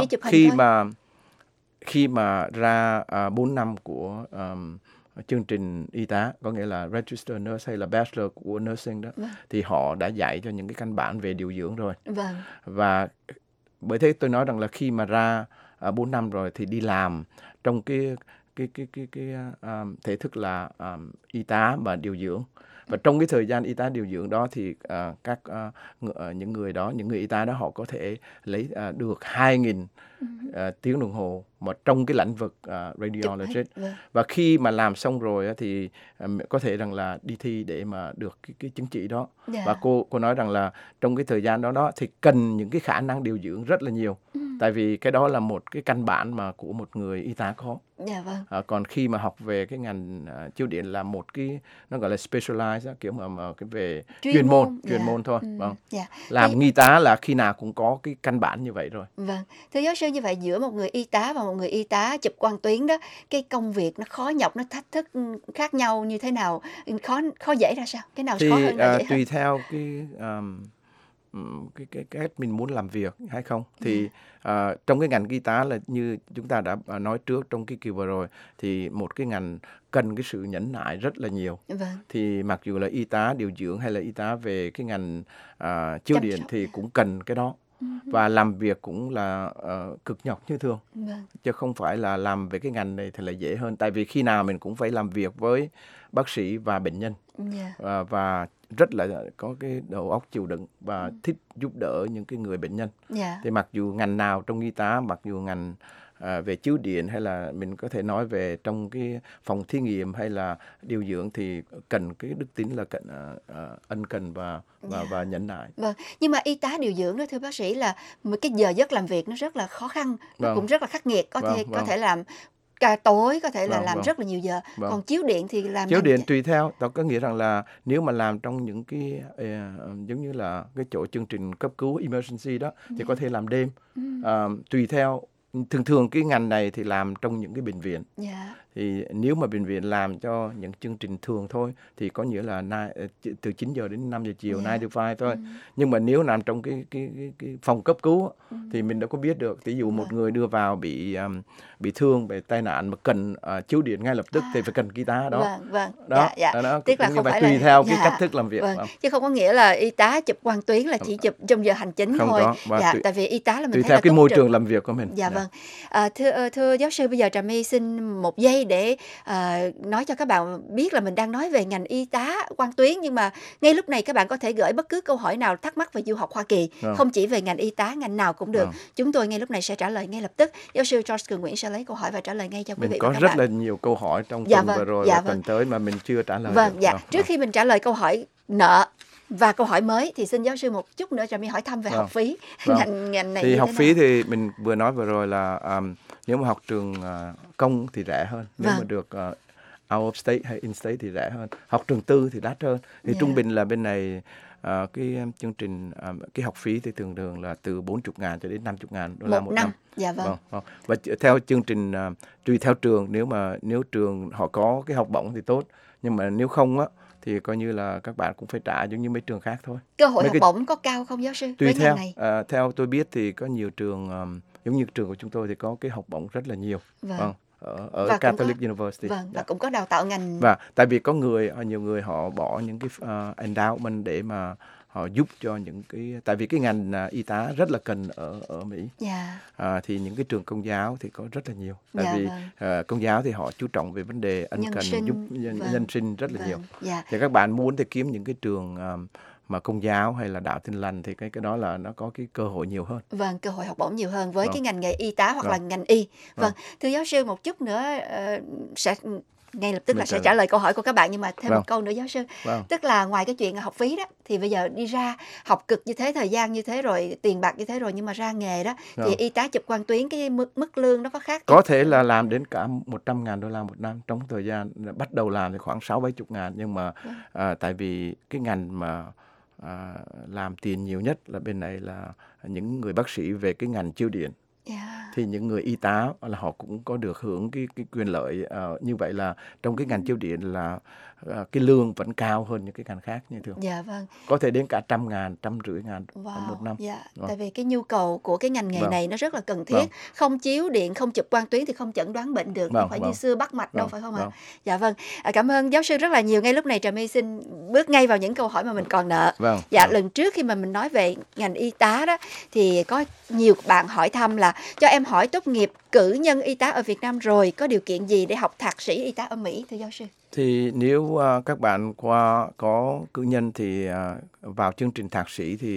khi mà ra 4 năm của chương trình y tá, có nghĩa là Registered Nurse hay là Bachelor của Nursing đó, thì họ đã dạy cho những cái căn bản về điều dưỡng rồi. Và bởi thế tôi nói rằng là khi mà ra 4 năm rồi thì đi làm trong cái thể thức là y tá và điều dưỡng. Và trong cái thời gian y tá điều dưỡng đó thì những người y tá đó họ có thể lấy được 2.000 tiếng đồng hồ mà trong cái lĩnh vực radiologist. Và khi mà làm xong rồi thì có thể rằng là đi thi để mà được cái chứng chỉ đó. Và cô nói rằng là trong cái thời gian đó thì cần những cái khả năng điều dưỡng rất là nhiều. Tại vì cái đó là một cái căn bản mà của một người y tá có. Dạ vâng. Còn khi mà học về cái ngành chiếu điện là một cái, nó gọi là specialized, kiểu mà cái về chuyên môn thôi. Vâng. Làm y tá là khi nào cũng có cái căn bản như vậy rồi. Vâng. Thưa giáo sư, như vậy giữa một người y tá và một người y tá chụp quang tuyến đó, cái công việc nó khó nhọc, nó thách thức khác nhau như thế nào, khó dễ ra sao? Cái nào khó hơn, dễ tùy hơn? theo cái cách mình muốn làm việc hay không. Thì trong cái ngành y tá là như chúng ta đã nói trước trong cái kỳ vừa rồi, thì một cái ngành cần cái sự nhẫn nại rất là nhiều. Vâng. Thì mặc dù là y tá điều dưỡng hay là y tá về cái ngành chiếu điện thì cũng cần cái đó. Và làm việc cũng là cực nhọc như thường. Vâng. Chứ không phải là làm về cái ngành này thì là dễ hơn. Tại vì khi nào mình cũng phải làm việc với bác sĩ và bệnh nhân. Và rất là có cái đầu óc chịu đựng và thích giúp đỡ những cái người bệnh nhân. Thì mặc dù ngành nào trong y tá, mặc dù ngành về chiếu điện hay là mình có thể nói về trong cái phòng thí nghiệm hay là điều dưỡng thì cần cái đức tính là ân cần và nhẫn nại. Vâng, nhưng mà y tá điều dưỡng đó thưa bác sĩ là một cái giờ giấc làm việc nó rất là khó khăn, nó cũng rất là khắc nghiệt, có thể làm ca tối, có thể là làm rất là nhiều giờ. Còn chiếu điện thì làm chiếu điện tùy theo, đó có nghĩa rằng là nếu mà làm trong những cái giống như là cái chỗ chương trình cấp cứu emergency đó thì có thể làm đêm. Tùy theo, thường cái ngành này thì làm trong những cái bệnh viện. Thì nếu mà bệnh viện làm cho những chương trình thường thôi thì có nghĩa là từ 9 giờ đến 5 giờ chiều, 9 to 5 thôi. Nhưng mà nếu làm trong cái phòng cấp cứu thì mình đâu có biết được. Ví dụ một người đưa vào bị thương, bị tai nạn mà cần chiếu điện ngay lập tức thì phải cần y tá đó. Đó. Tức là không phải tùy là theo cái cách thức làm việc. Chứ không có nghĩa là y tá chụp quang tuyến là chỉ chụp trong giờ hành chính không thôi. Tại vì y tá là mình tùy thấy theo là cái môi trường làm việc của mình. Vâng. Thưa giáo sư, bây giờ Trà My xin một giây để nói cho các bạn biết là mình đang nói về ngành y tá quang tuyến, nhưng mà ngay lúc này các bạn có thể gửi bất cứ câu hỏi nào thắc mắc về du học Hoa Kỳ, không chỉ về ngành y tá, ngành nào cũng được. Chúng tôi ngay lúc này sẽ trả lời ngay lập tức. Giáo sư George Cường Nguyễn sẽ lấy câu hỏi và trả lời ngay cho quý vị và các bạn. Mình có rất là nhiều câu hỏi trong tuần vừa rồi và tuần tới mà mình chưa trả lời được. Trước khi mình trả lời câu hỏi nợ và câu hỏi mới thì xin giáo sư một chút nữa Trà My hỏi thăm về học phí ngành này. Thì học phí thì mình vừa nói vừa rồi là nếu mà học trường công thì rẻ hơn, nếu mà được out of state hay in state thì rẻ hơn. Học trường tư thì đắt hơn. Thì trung bình là bên này cái chương trình cái học phí thì thường là từ 40.000 cho đến 50.000 đô la một năm. Và theo chương trình tùy theo trường, nếu trường họ có cái học bổng thì tốt, nhưng mà nếu không á thì coi như là các bạn cũng phải trả giống như mấy trường khác thôi. Cơ hội học bổng có cao không giáo sư? Tùy theo. Theo tôi biết thì có nhiều trường giống như trường của chúng tôi thì có cái học bổng rất là nhiều. Ở Catholic University. Và cũng có đào tạo ngành. Và tại vì có nhiều người họ bỏ những cái endowment để mà họ giúp cho những cái, tại vì cái ngành y tá rất là cần ở Mỹ. Thì những cái trường công giáo thì có rất là nhiều. Tại vì công giáo thì họ chú trọng về vấn đề ân cần giúp nhân sinh rất là nhiều. Thì các bạn muốn thì kiếm những cái trường mà công giáo hay là đạo Tin Lành thì cái đó là nó có cái cơ hội nhiều hơn. Cơ hội học bổng nhiều hơn với cái ngành nghề y tá hoặc là ngành y. Thưa giáo sư, một chút nữa sẽ ngay lập tức là sẽ trả lời câu hỏi của các bạn, nhưng mà thêm một câu nữa giáo sư. Tức là ngoài cái chuyện học phí đó thì bây giờ đi ra học cực như thế, thời gian như thế rồi, tiền bạc như thế rồi, nhưng mà ra nghề đó thì y tá chụp quang tuyến cái mức lương nó có khác? Có thể là làm đến cả 100.000 đô la một năm trong thời gian bắt đầu làm thì khoảng 60-70 ngàn, nhưng mà tại vì cái ngành mà làm tiền nhiều nhất là bên này là những người bác sĩ về cái ngành chiếu điện. Thì những người y tá là họ cũng có được hưởng cái quyền lợi như vậy, là trong cái ngành chiếu điện là cái lương vẫn cao hơn những cái ngành khác như thường. Có thể đến cả 100.000, 150.000 một năm. Tại vì cái nhu cầu của cái ngành nghề này nó rất là cần thiết. Không chiếu điện, không chụp quang tuyến thì không chẩn đoán bệnh được. Không phải như xưa bắt mạch đâu, phải không ạ? Cảm ơn giáo sư rất là nhiều. Ngay lúc này Trà My xin bước ngay vào những câu hỏi mà mình còn nợ. Lần trước khi mà mình nói về ngành y tá đó thì có nhiều bạn hỏi thăm là cho em hỏi tốt nghiệp cử nhân y tá ở Việt Nam rồi, có điều kiện gì để học thạc sĩ y tá ở Mỹ, thưa giáo sư? Thì nếu các bạn có cử nhân thì vào chương trình thạc sĩ thì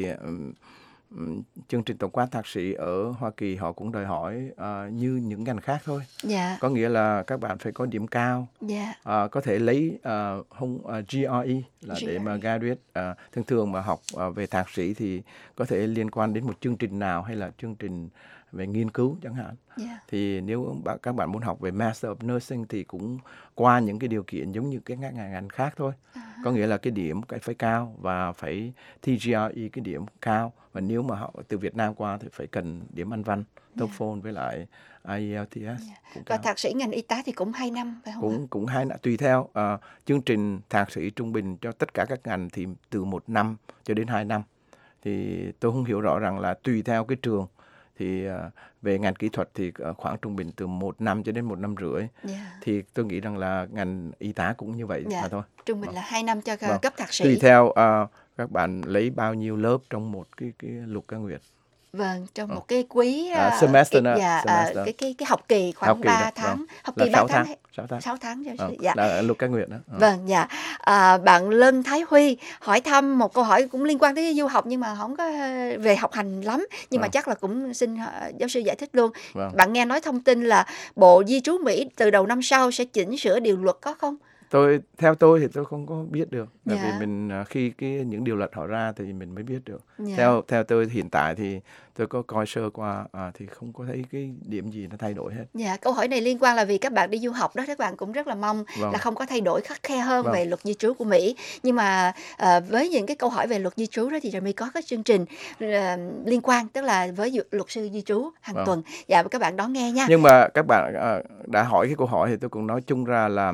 chương trình tổng quát thạc sĩ ở Hoa Kỳ họ cũng đòi hỏi như những ngành khác thôi. Có nghĩa là các bạn phải có điểm cao, có thể lấy GRE là để mà graduate. Thường mà học về thạc sĩ thì có thể liên quan đến một chương trình nào hay là chương trình về nghiên cứu chẳng hạn. Yeah. Thì nếu các bạn muốn học về Master of Nursing thì cũng qua những cái điều kiện giống như cái ngành khác thôi. Có nghĩa là cái điểm phải cao và phải thi GRE cái điểm cao. Và nếu mà họ từ Việt Nam qua thì phải cần điểm Anh văn, TOEFL với lại IELTS. Và thạc sĩ ngành y tá thì cũng 2 năm phải không? Cũng 2 năm, tùy theo chương trình thạc sĩ trung bình cho tất cả các ngành thì từ 1 năm cho đến 2 năm. Thì tôi không hiểu rõ rằng là tùy theo cái trường. Thì về ngành kỹ thuật thì khoảng trung bình từ 1 năm cho đến 1 năm rưỡi. Thì tôi nghĩ rằng là ngành y tá cũng như vậy mà thôi. Trung bình là 2 năm cho cấp thạc sĩ. Tùy theo các bạn lấy bao nhiêu lớp trong một cái lục ca nguyệt. Vâng, trong một cái quý semester. Cái học kỳ khoảng 3 tháng. Học kỳ 3 tháng. 6 tháng cho dạ. Là lục ca nguyệt đó. Vâng, dạ. Bạn Lân Thái Huy hỏi thăm một câu hỏi cũng liên quan tới du học nhưng mà không có về học hành lắm, nhưng mà chắc là cũng xin giáo sư giải thích luôn. Bạn nghe nói thông tin là Bộ Di trú Mỹ từ đầu năm sau sẽ chỉnh sửa điều luật có không? Theo tôi thì tôi không có biết được, tại vì mình khi những điều luật họ ra thì mình mới biết được. Theo tôi hiện tại thì tôi có coi sơ qua thì không có thấy cái điểm gì nó thay đổi hết. Dạ, câu hỏi này liên quan là vì các bạn đi du học đó, các bạn cũng rất là mong là không có thay đổi khắt khe hơn về luật di trú của Mỹ. Nhưng mà với những cái câu hỏi về luật di trú đó thì Trà My có cái chương trình liên quan, tức là với luật sư di trú hàng tuần. Dạ, các bạn đón nghe nha. Nhưng mà các bạn đã hỏi cái câu hỏi thì tôi cũng nói chung ra là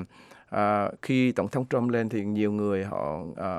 khi Tổng thống Trump lên thì nhiều người họ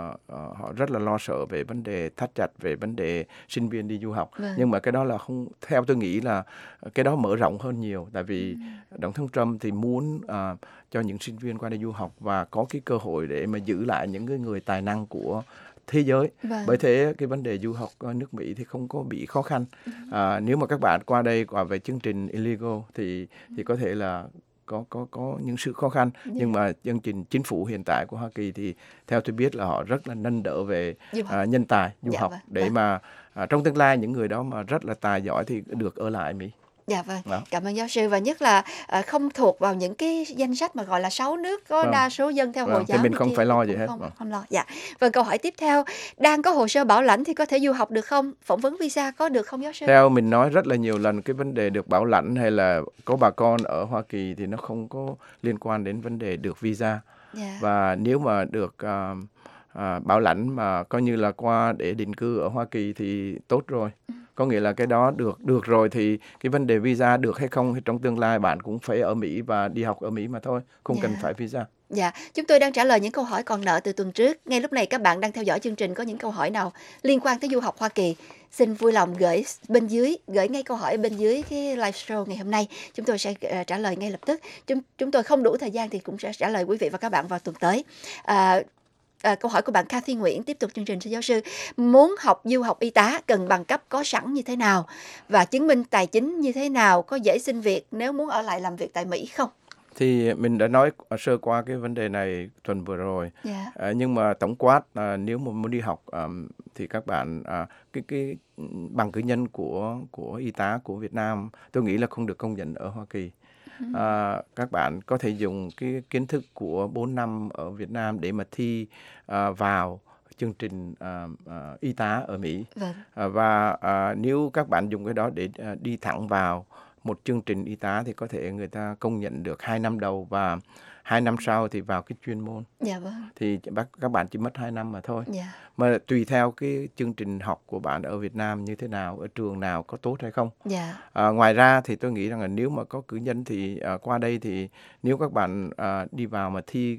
rất là lo sợ về vấn đề thắt chặt về vấn đề sinh viên đi du học. Nhưng mà cái đó là không, theo tôi nghĩ là cái đó mở rộng hơn nhiều, tại vì Tổng thống Trump thì muốn cho những sinh viên qua đây du học và có cái cơ hội để mà giữ lại những cái người tài năng của thế giới. Bởi thế cái vấn đề du học nước Mỹ thì không có bị khó khăn. Nếu mà các bạn qua đây qua về chương trình illegal thì có thể là có những sự khó khăn, nhưng mà chương trình chính phủ hiện tại của Hoa Kỳ thì theo tôi biết là họ rất là nâng đỡ về nhân tài du học để mà trong tương lai những người đó mà rất là tài giỏi thì được ở lại Mỹ. Dạ vâng, cảm ơn giáo sư. Và nhất là không thuộc vào những cái danh sách mà gọi là 6 nước có đa số dân theo Hồi giáo. Thì mình không phải lo gì hết. Không lo. Dạ. Vâng, câu hỏi tiếp theo, đang có hồ sơ bảo lãnh thì có thể du học được không? Phỏng vấn visa có được không giáo sư? Theo mình nói rất là nhiều lần, cái vấn đề được bảo lãnh hay là có bà con ở Hoa Kỳ thì nó không có liên quan đến vấn đề được visa. Và nếu mà được bảo lãnh mà coi như là qua để định cư ở Hoa Kỳ thì tốt rồi. Có nghĩa là cái đó được rồi thì cái vấn đề visa được hay không thì trong tương lai bạn cũng phải ở Mỹ và đi học ở Mỹ mà thôi, không cần phải visa. Dạ, chúng tôi đang trả lời những câu hỏi còn nợ từ tuần trước. Ngay lúc này các bạn đang theo dõi chương trình có những câu hỏi nào liên quan tới du học Hoa Kỳ, xin vui lòng gửi ngay câu hỏi bên dưới cái live show ngày hôm nay. Chúng tôi sẽ trả lời ngay lập tức. Chúng tôi không đủ thời gian thì cũng sẽ trả lời quý vị và các bạn vào tuần tới. Câu hỏi của bạn Cathy Nguyễn tiếp tục chương trình. Thưa giáo sư, muốn học du học y tá cần bằng cấp có sẵn như thế nào và chứng minh tài chính như thế nào, có dễ xin việc nếu muốn ở lại làm việc tại Mỹ không? Thì mình đã nói sơ qua cái vấn đề này tuần vừa rồi. Nhưng mà tổng quát nếu mà muốn đi học thì các bạn cái bằng cử nhân của y tá của Việt Nam tôi nghĩ là không được công nhận ở Hoa Kỳ. Các bạn có thể dùng cái kiến thức của 4 năm ở Việt Nam để mà thi vào chương trình y tá ở Mỹ. Và nếu các bạn dùng cái đó để đi thẳng vào một chương trình y tá thì có thể người ta công nhận được 2 năm đầu và 2 năm sau thì vào cái chuyên môn. Thì các bạn chỉ mất 2 năm mà thôi. Mà tùy theo cái chương trình học của bạn ở Việt Nam như thế nào, ở trường nào có tốt hay không. Ngoài ra thì tôi nghĩ rằng là nếu mà có cử nhân thì qua đây thì nếu các bạn đi vào mà thi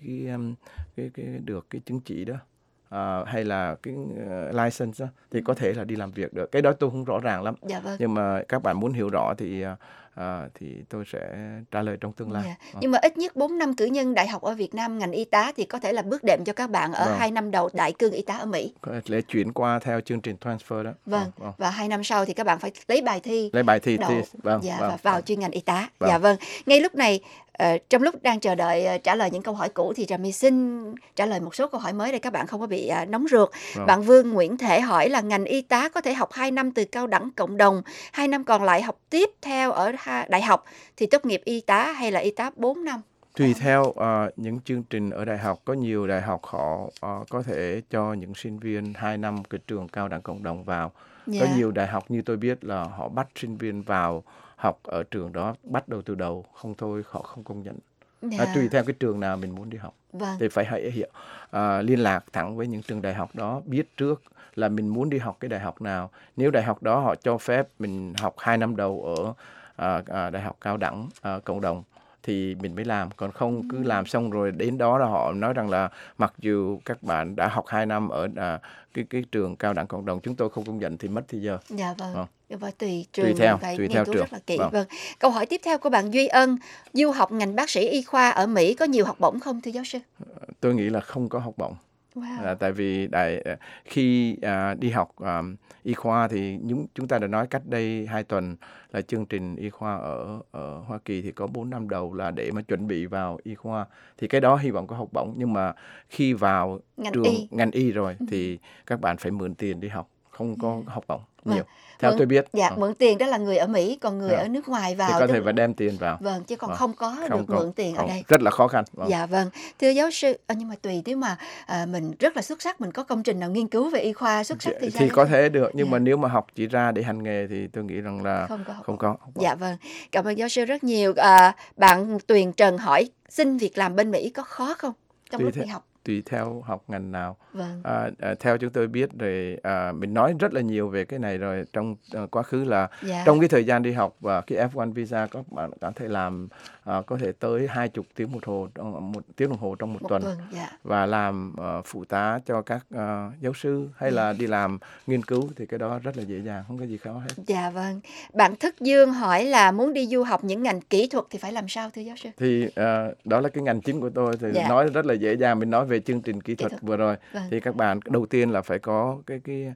được cái chứng chỉ đó hay là cái license đó, thì có thể là đi làm việc được. Cái đó tôi không rõ ràng lắm. Nhưng mà các bạn muốn hiểu rõ thì tôi sẽ trả lời trong tương lai. Nhưng mà ít nhất 4 năm cử nhân đại học ở Việt Nam ngành y tá thì có thể là bước đệm cho các bạn ở 2 năm đầu đại cương y tá ở Mỹ. Có thể chuyển qua theo chương trình transfer đó. Và 2 năm sau thì các bạn phải lấy bài thi và vào chuyên ngành y tá. Ngay lúc này trong lúc đang chờ đợi trả lời những câu hỏi cũ thì Trà My xin trả lời một số câu hỏi mới để các bạn không có bị nóng ruột. Bạn Vương Nguyễn Thể hỏi là ngành y tá có thể học 2 năm từ cao đẳng cộng đồng, 2 năm còn lại học tiếp theo ở đại học thì tốt nghiệp y tá hay là y tá 4 năm? Tùy theo những chương trình ở đại học, có nhiều đại học họ có thể cho những sinh viên 2 năm cái trường cao đẳng cộng đồng vào. Có nhiều đại học như tôi biết là họ bắt sinh viên vào học ở trường đó bắt đầu từ đầu, không thôi họ không công nhận. Tùy theo cái trường nào mình muốn đi học. Thì phải liên lạc thẳng với những trường đại học đó, biết trước là mình muốn đi học cái đại học nào. Nếu đại học đó họ cho phép mình học 2 năm đầu ở đại học cao đẳng cộng đồng thì mình mới làm, còn không cứ làm xong rồi đến đó là họ nói rằng là mặc dù các bạn đã học 2 năm ở cái trường cao đẳng cộng đồng chúng tôi không công nhận thì mất thời giờ. Dạ vâng. Và tùy trường phải tùy nghiên theo cứu trường. rất là kỹ. Vâng. Câu hỏi tiếp theo của bạn Duy Ân, du học ngành bác sĩ y khoa ở Mỹ có nhiều học bổng không thưa giáo sư? Tôi nghĩ là không có học bổng. Wow. Tại vì khi đi học y khoa thì chúng ta đã nói cách đây 2 tuần là chương trình y khoa ở Hoa Kỳ thì có 4 năm đầu là để mà chuẩn bị vào y khoa, thì cái đó hy vọng có học bổng, nhưng mà khi vào ngành y rồi thì các bạn phải mượn tiền đi học, không có học bổng nhiều. Theo tôi biết. Dạ, mượn tiền đó là người ở Mỹ, còn người ở nước ngoài vào thì có thể phải đem tiền vào. Vâng, chứ còn không có được mượn tiền ở đây. Rất là khó khăn. Dạ vâng. Thưa giáo sư, nhưng mà tùy nếu mà mình rất là xuất sắc, mình có công trình nào nghiên cứu về y khoa xuất sắc thì sao? Thì có thể được, nhưng mà nếu mà học chỉ ra để hành nghề thì tôi nghĩ rằng là không có. Dạ vâng. Cảm ơn giáo sư rất nhiều. Bạn Tuyền Trần hỏi xin việc làm bên Mỹ có khó không trong lúc đi học? Tùy theo học ngành nào. Theo chúng tôi biết rồi, mình nói rất là nhiều về cái này rồi trong quá khứ là trong cái thời gian đi học và cái F1 visa các bạn có thể làm có thể tới 20 tiếng một tiếng đồng hồ trong một tuần. Và làm phụ tá cho các giáo sư hay là đi làm nghiên cứu thì cái đó rất là dễ dàng, không có gì khó hết. Dạ vâng. Bạn Thức Dương hỏi là muốn đi du học những ngành kỹ thuật thì phải làm sao thưa giáo sư? Thì đó là cái ngành chính của tôi thì nói rất là dễ dàng. Mình nói về chương trình kỹ thuật vừa rồi thì các bạn đầu tiên là phải có cái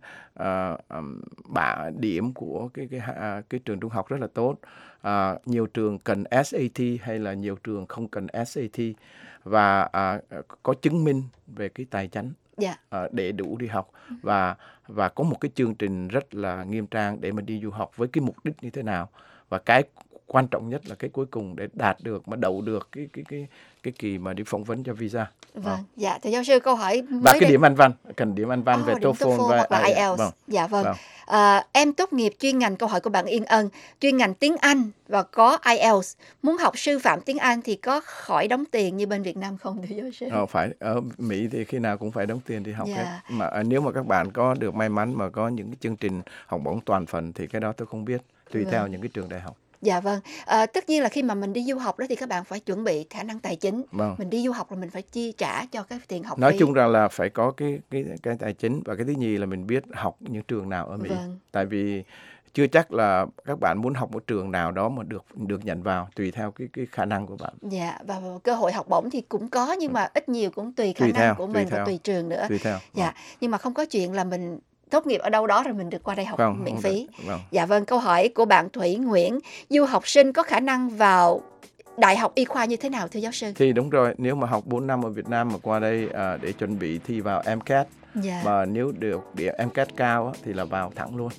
bảng điểm của cái trường trung học rất là tốt. Nhiều trường cần SAT hay là nhiều trường không cần SAT, và có chứng minh về cái tài chính để đủ đi học, và có một cái chương trình rất là nghiêm trang để mà đi du học với cái mục đích như thế nào, và cái quan trọng nhất là cái cuối cùng để đạt được mà đậu được cái kỳ mà đi phỏng vấn cho visa. Vâng. Dạ, thưa giáo sư câu hỏi và cái điểm Anh văn, cần điểm Anh văn về TOEFL và IELTS. Dạ vâng. Em tốt nghiệp chuyên ngành, câu hỏi của bạn Yên Ân, chuyên ngành tiếng Anh và có IELTS, muốn học sư phạm tiếng Anh thì có khỏi đóng tiền như bên Việt Nam không thưa giáo sư? Phải, ở Mỹ thì khi nào cũng phải đóng tiền đi học hết. Mà nếu mà các bạn có được may mắn mà có những cái chương trình học bổng toàn phần thì cái đó tôi không biết, tùy theo những cái trường đại học. Dạ vâng. Tất nhiên là khi mà mình đi du học đó thì các bạn phải chuẩn bị khả năng tài chính. Mình đi du học là mình phải chi trả cho cái tiền học phí. Nói chung rằng là phải có cái tài chính, và cái thứ nhì là mình biết học những trường nào ở Mỹ. Tại vì chưa chắc là các bạn muốn học một trường nào đó mà được nhận vào, tùy theo cái khả năng của bạn. Dạ, và cơ hội học bổng thì cũng có, nhưng mà ít nhiều cũng tùy khả năng của mình và tùy trường nữa. Dạ, nhưng mà không có chuyện là mình tốt nghiệp ở đâu đó rồi mình được qua đây học miễn phí. Dạ vâng, câu hỏi của bạn Thủy Nguyễn, du học sinh có khả năng vào đại học y khoa như thế nào thưa giáo sư? Thì đúng rồi, nếu mà học 4 năm ở Việt Nam mà qua đây để chuẩn bị thi vào MCAT, mà nếu được điểm MCAT cao thì là vào thẳng luôn.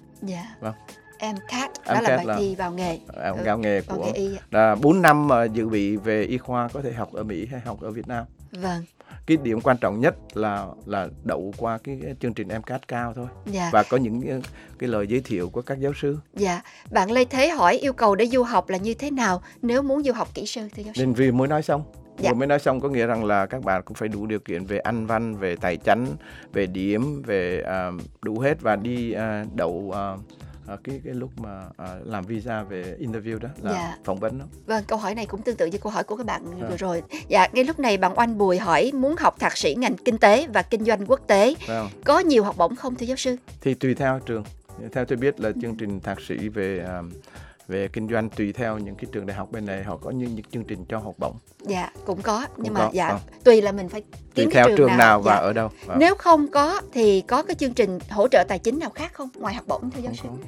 MCAT đó là bài thi vào nghề. Vào nghề của 4 năm mà dự bị về y khoa có thể học ở Mỹ hay học ở Việt Nam. Vâng. Cái điểm quan trọng nhất là đậu qua cái chương trình MCAT cao thôi. Và có những cái lời giới thiệu của các giáo sư. Dạ. Bạn Lê Thế hỏi yêu cầu để du học là như thế nào nếu muốn du học kỹ sư thưa giáo sư? Nên vì mới nói xong. Vừa mới nói xong có nghĩa rằng là các bạn cũng phải đủ điều kiện về Anh văn, về tài chính, về điểm, về đủ hết và đi đậu cái lúc mà làm visa về interview đó là phỏng vấn đó. Vâng, câu hỏi này cũng tương tự như câu hỏi của các bạn vừa rồi. Dạ, ngay lúc này bạn Oanh Bùi hỏi muốn học thạc sĩ ngành kinh tế và kinh doanh quốc tế. Có nhiều học bổng không thưa giáo sư? Thì tùy theo trường. Theo tôi biết là chương trình thạc sĩ về kinh doanh tùy theo những cái trường đại học bên này họ có những chương trình cho học bổng. Dạ, cũng có, nhưng mà tùy là mình phải kiếm tùy theo trường nào và ở đâu. Nếu không có thì có cái chương trình hỗ trợ tài chính nào khác không ngoài học bổng thưa giáo sư?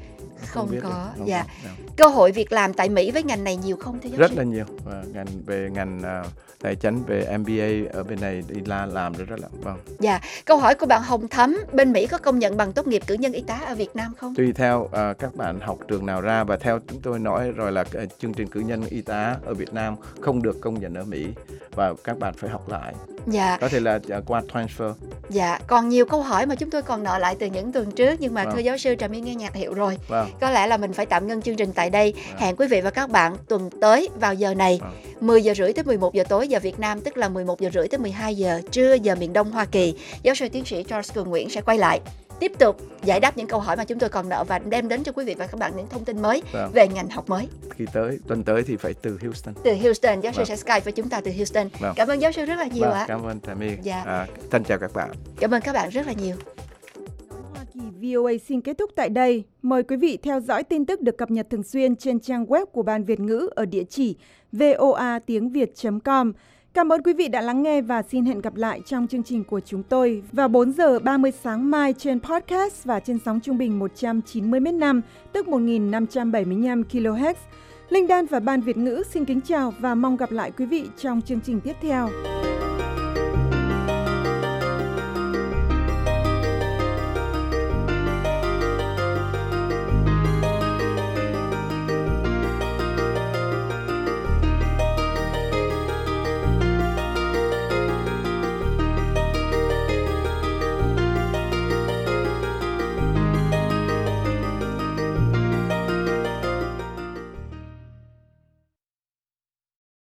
Không biết có. được. Dạ. Cơ hội việc làm tại Mỹ với ngành này nhiều không thưa giáo Rất sư? là nhiều. Và ngành tài chính, về MBA ở bên này đi làm rất là vâng. Dạ. Câu hỏi của bạn Hồng Thắm, bên Mỹ có công nhận bằng tốt nghiệp cử nhân y tá ở Việt Nam không? Tùy theo các bạn học trường nào ra, và theo chúng tôi nói rồi là chương trình cử nhân y tá ở Việt Nam không được công nhận ở Mỹ và các bạn phải học lại. Dạ. Có thể là qua transfer. Dạ, còn nhiều câu hỏi mà chúng tôi còn nợ lại từ những tuần trước, nhưng mà thưa giáo sư Trà My nghe nhạc hiệu rồi. Có lẽ là mình phải tạm ngưng chương trình tại đây. Hẹn quý vị và các bạn tuần tới vào giờ này, 10 giờ rưỡi tới 11 giờ tối giờ Việt Nam, tức là 11 giờ rưỡi tới 12 giờ trưa giờ miền Đông Hoa Kỳ. Giáo sư tiến sĩ Charles Cường Nguyễn sẽ quay lại tiếp tục giải đáp những câu hỏi mà chúng tôi còn nợ và đem đến cho quý vị và các bạn những thông tin mới về ngành học mới. Khi tuần tới thì phải từ Houston. Từ Houston, giáo sư sẽ Skype với chúng ta từ Houston. Cảm ơn giáo sư rất là nhiều ạ. Cảm ơn Trà My. Dạ. Thân chào các bạn. Cảm ơn các bạn rất là nhiều. Hoa Kỳ VOA xin kết thúc tại đây. Mời quý vị theo dõi tin tức được cập nhật thường xuyên trên trang web của Ban Việt ngữ ở địa chỉ voatiếngviet.com. Cảm ơn quý vị đã lắng nghe và xin hẹn gặp lại trong chương trình của chúng tôi vào 4 giờ 30 sáng mai trên podcast và trên sóng trung bình 190 m5, tức 1575 kHz. Linh Đan và Ban Việt ngữ xin kính chào và mong gặp lại quý vị trong chương trình tiếp theo.